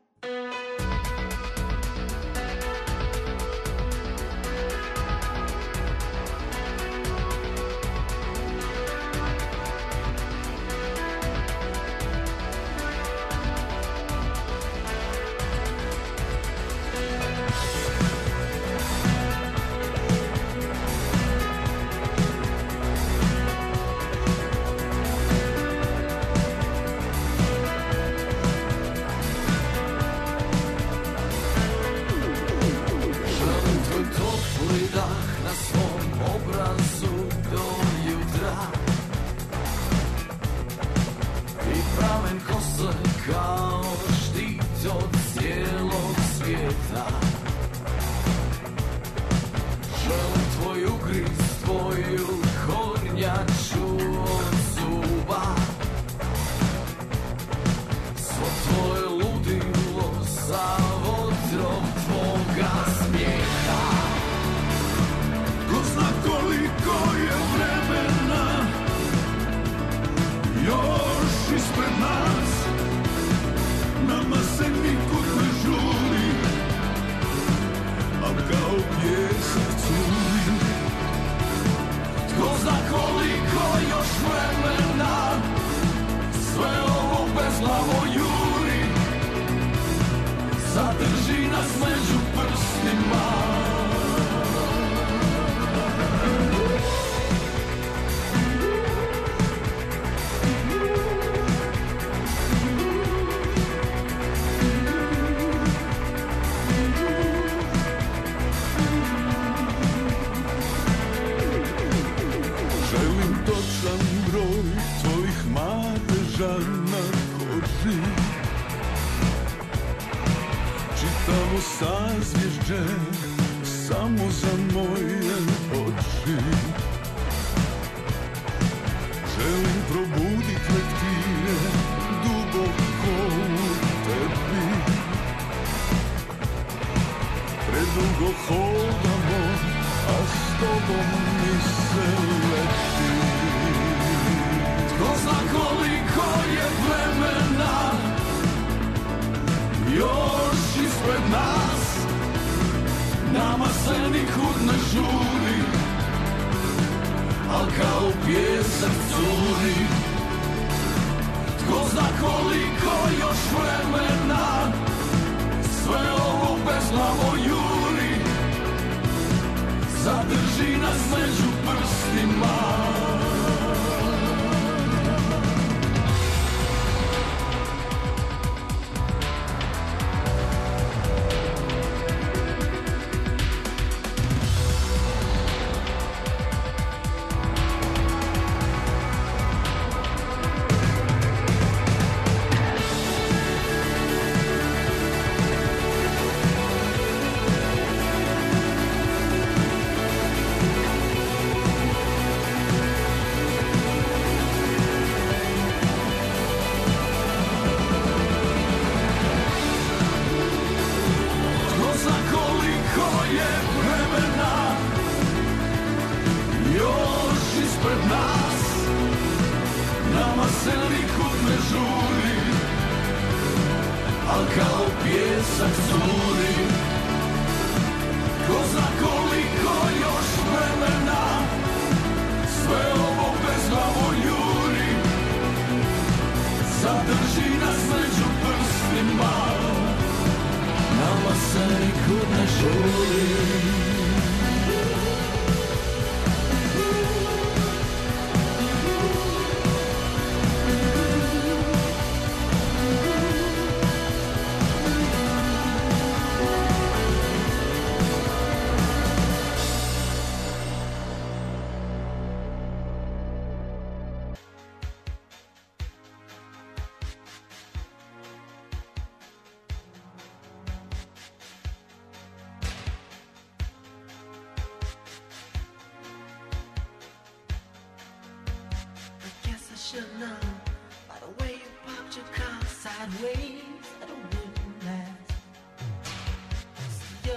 should know by the way you popped your car sideways that it wouldn't last. See,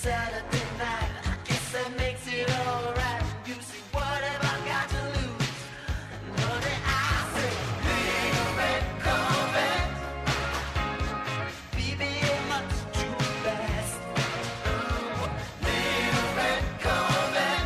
Saturday night, I guess that makes it alright. You see, what have I got to lose? Honey, I say, little red Corvette, baby, you're much too fast. Oh, little red Corvette,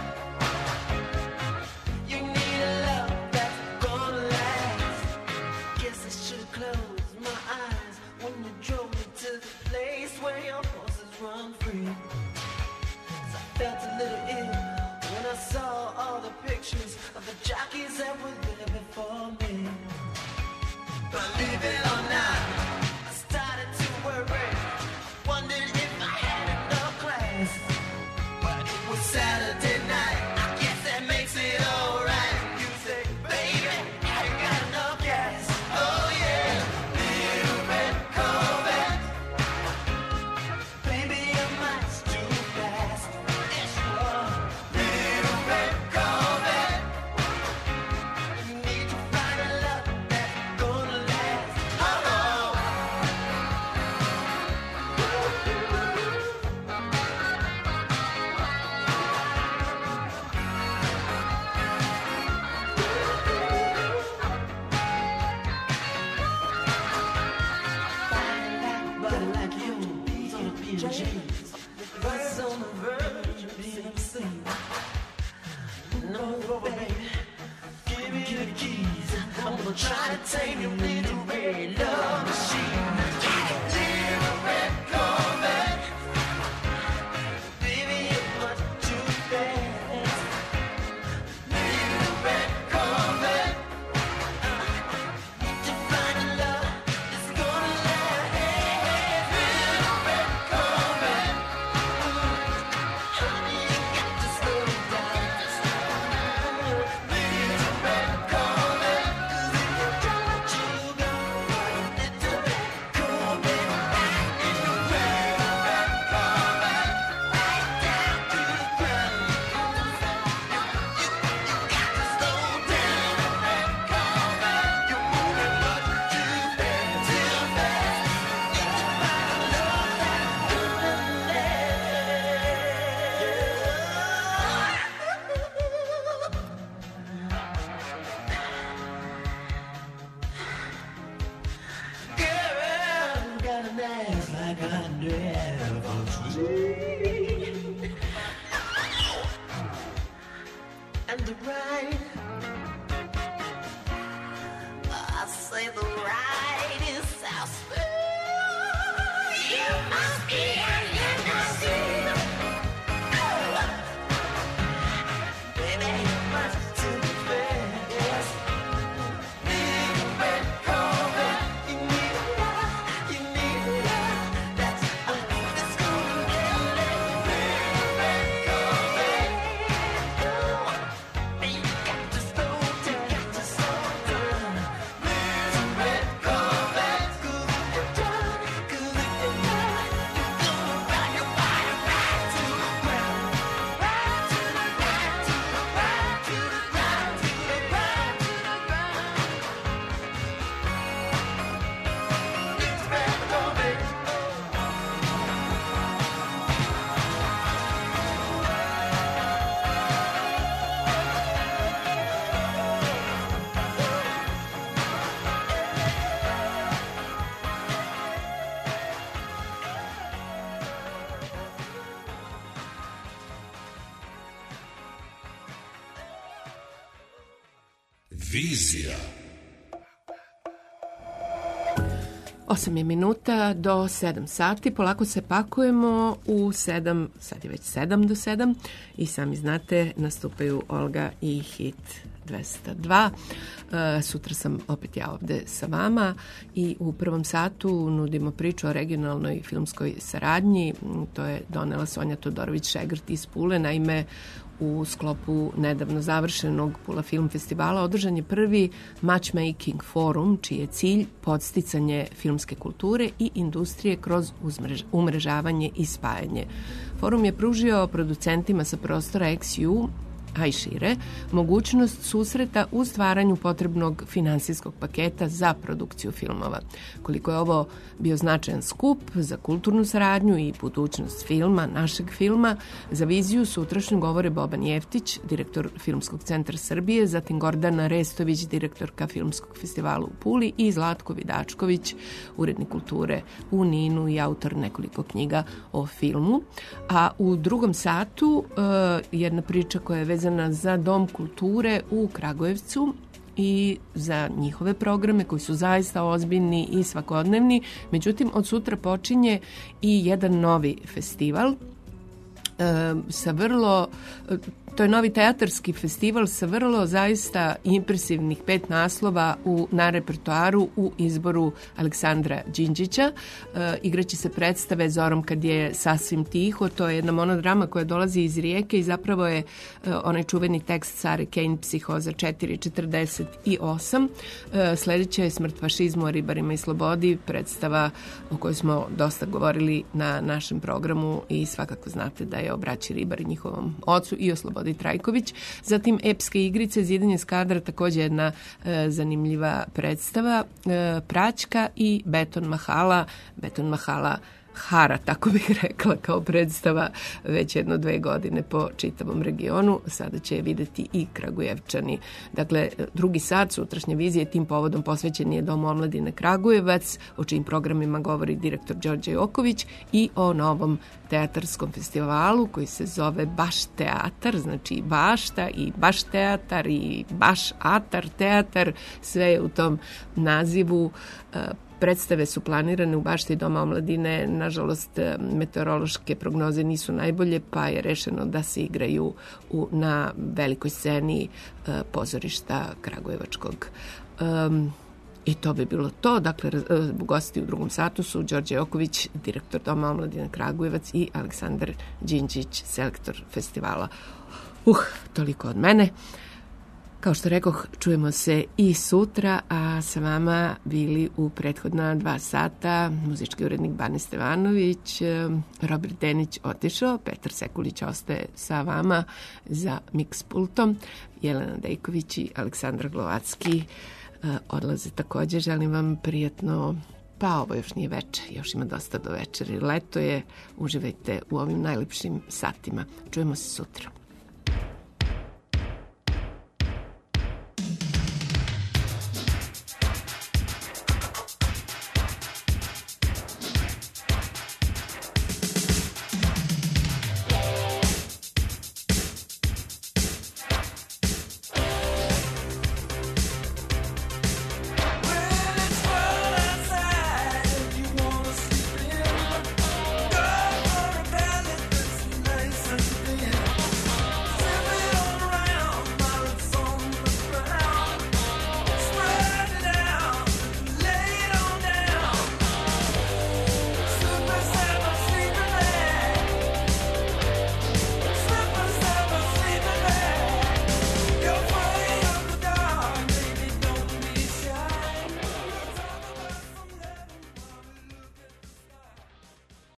you need a love that's gonna last. Guess I should close my eyes when you drove me to the place where your horses run free. I felt a little ill when I saw all the pictures of the jockeys that were there before me. Believe it or not, I started to worry, wondered if I had enough class. But it was Saturday night, I guess that makes it alright. You say, baby, I ain't got enough gas. Oh yeah, little red Corvette, baby, you're much too fast. Yes, you are. Little red Corvette, you need to find a love that's gonna last. Oh, oh. Body like you, on a P and J, buzz on the verge of being obscene. No, baby, give me the keys. I'm gonna try to tame your little red love machine. Little red Corvette, baby, you're much too fast. Little red Corvette, need to find a love that's gonna last. Little red Corvette, honey, you got to slow down. Little red Corvette, 'cause if you don't let you go, little red Corvette, in the red, red Corvette, right down to the ground. You, you got to slow down, red Corvette. You're moving much too fast, too fast. Need to find a love that's gonna last. Girl, got an ass like I never seen. And the ride, I say the ride is so smooth. You must be a limousine. Oh, baby, you must too fast. Little red Corvette, you need a love, you need a love that's that's gonna last. Little red Corvette, oh, you got to slow down, got to slow down. Little red Corvette, 'cause if you're done, 'cause if you're done, you're gonna ride your body right to the ground, right to the ground, to the ground, to the ground, to the ground, to the ground. It's red Corvette. Vizija. Osam je minuta do sedam sati, polako se pakujemo u sedam, sad je već sedam do sedam i sami znate, nastupaju Olga i Hit dvesta dva. E, sutra sam opet ja ovde sa vama i u prvom satu nudimo priču o regionalnoj filmskoj saradnji. To je donela Sonja Todorović-Šegrt iz Pule. Naime, u sklopu nedavno završenog Pula Film festivala održan je prvi Matchmaking forum, čiji je cilj podsticanje filmske kulture i industrije kroz uzmrež, umrežavanje i spajanje. Forum je pružio producentima sa prostora X U a i šire, mogućnost susreta u stvaranju potrebnog finansijskog paketa za produkciju filmova. Koliko je ovo bio značajan skup za kulturnu saradnju i budućnost filma, našeg filma, za viziju sutrašnju govore Boban Jeftić, direktor Filmskog centra Srbije, zatim Gordana Restović, direktorka Filmskog festivala u Puli i Zlatko Vidačković, urednik kulture u Ninu i autor nekoliko knjiga o filmu. A u drugom satu uh, jedna priča koja je vezana za Dom kulture u Kragujevcu i za njihove programe koji su zaista ozbiljni i svakodnevni. Međutim, od sutra počinje i jedan novi festival e, sa vrlo... To je novi teatarski festival sa vrlo zaista impresivnih pet naslova u, na repertoaru u izboru Aleksandra Đinđića. E, igraće se predstave Zorom kad je sasvim tiho. To je jedna monodrama koja dolazi iz Rijeke i zapravo je e, onaj čuveni tekst Sare Kane, Psihoza četiri četrdeset osam. E, sledeća je Smrt fašizmu o ribarima i slobodi, predstava o kojoj smo dosta govorili na našem programu i svakako znate da je o braći Ribari, njihovom ocu i o Slobodi Trajković. Zatim Epske igrice, Zidanje skadra, također jedna e, zanimljiva predstava, e, Praćka i Beton Mahala. Beton Mahala hara, tako bih rekla, kao predstava već jedno dve godine po čitavom regionu. Sada će je videti i Kragujevčani. Dakle, drugi sat sutrašnje vizije tim povodom posvećen je Domu omladine Kragujevac, o čijim programima govori direktor Đorđe Joković i o novom teatarskom festivalu koji se zove Baš teatar, znači bašta i baš teatar i baš atar teatar, sve je u tom nazivu. Predstave su planirane u bašti Doma omladine, nažalost meteorološke prognoze nisu najbolje, pa je rešeno da se igraju u, na velikoj sceni uh, pozorišta Kragujevačkog. Um, I to bi bilo to. Dakle, gosti u drugom satu su Đorđe Joković, direktor Doma omladine Kragujevac i Aleksandar Đinđić, selektor festivala. Uh, toliko od mene. Kao što rekoh, čujemo se i sutra, a sa vama bili u prethodna dva sata muzički urednik Bane Stevanović, Robert Denić otišao, Petar Sekulić ostaje sa vama za mix pultom, Jelena Dejković i Aleksandar Glovacki odlaze također. Želim vam prijatno, pa ovo još nije večer, još ima dosta do večeri. Leto je, uživajte u ovim najlepšim satima. Čujemo se sutra.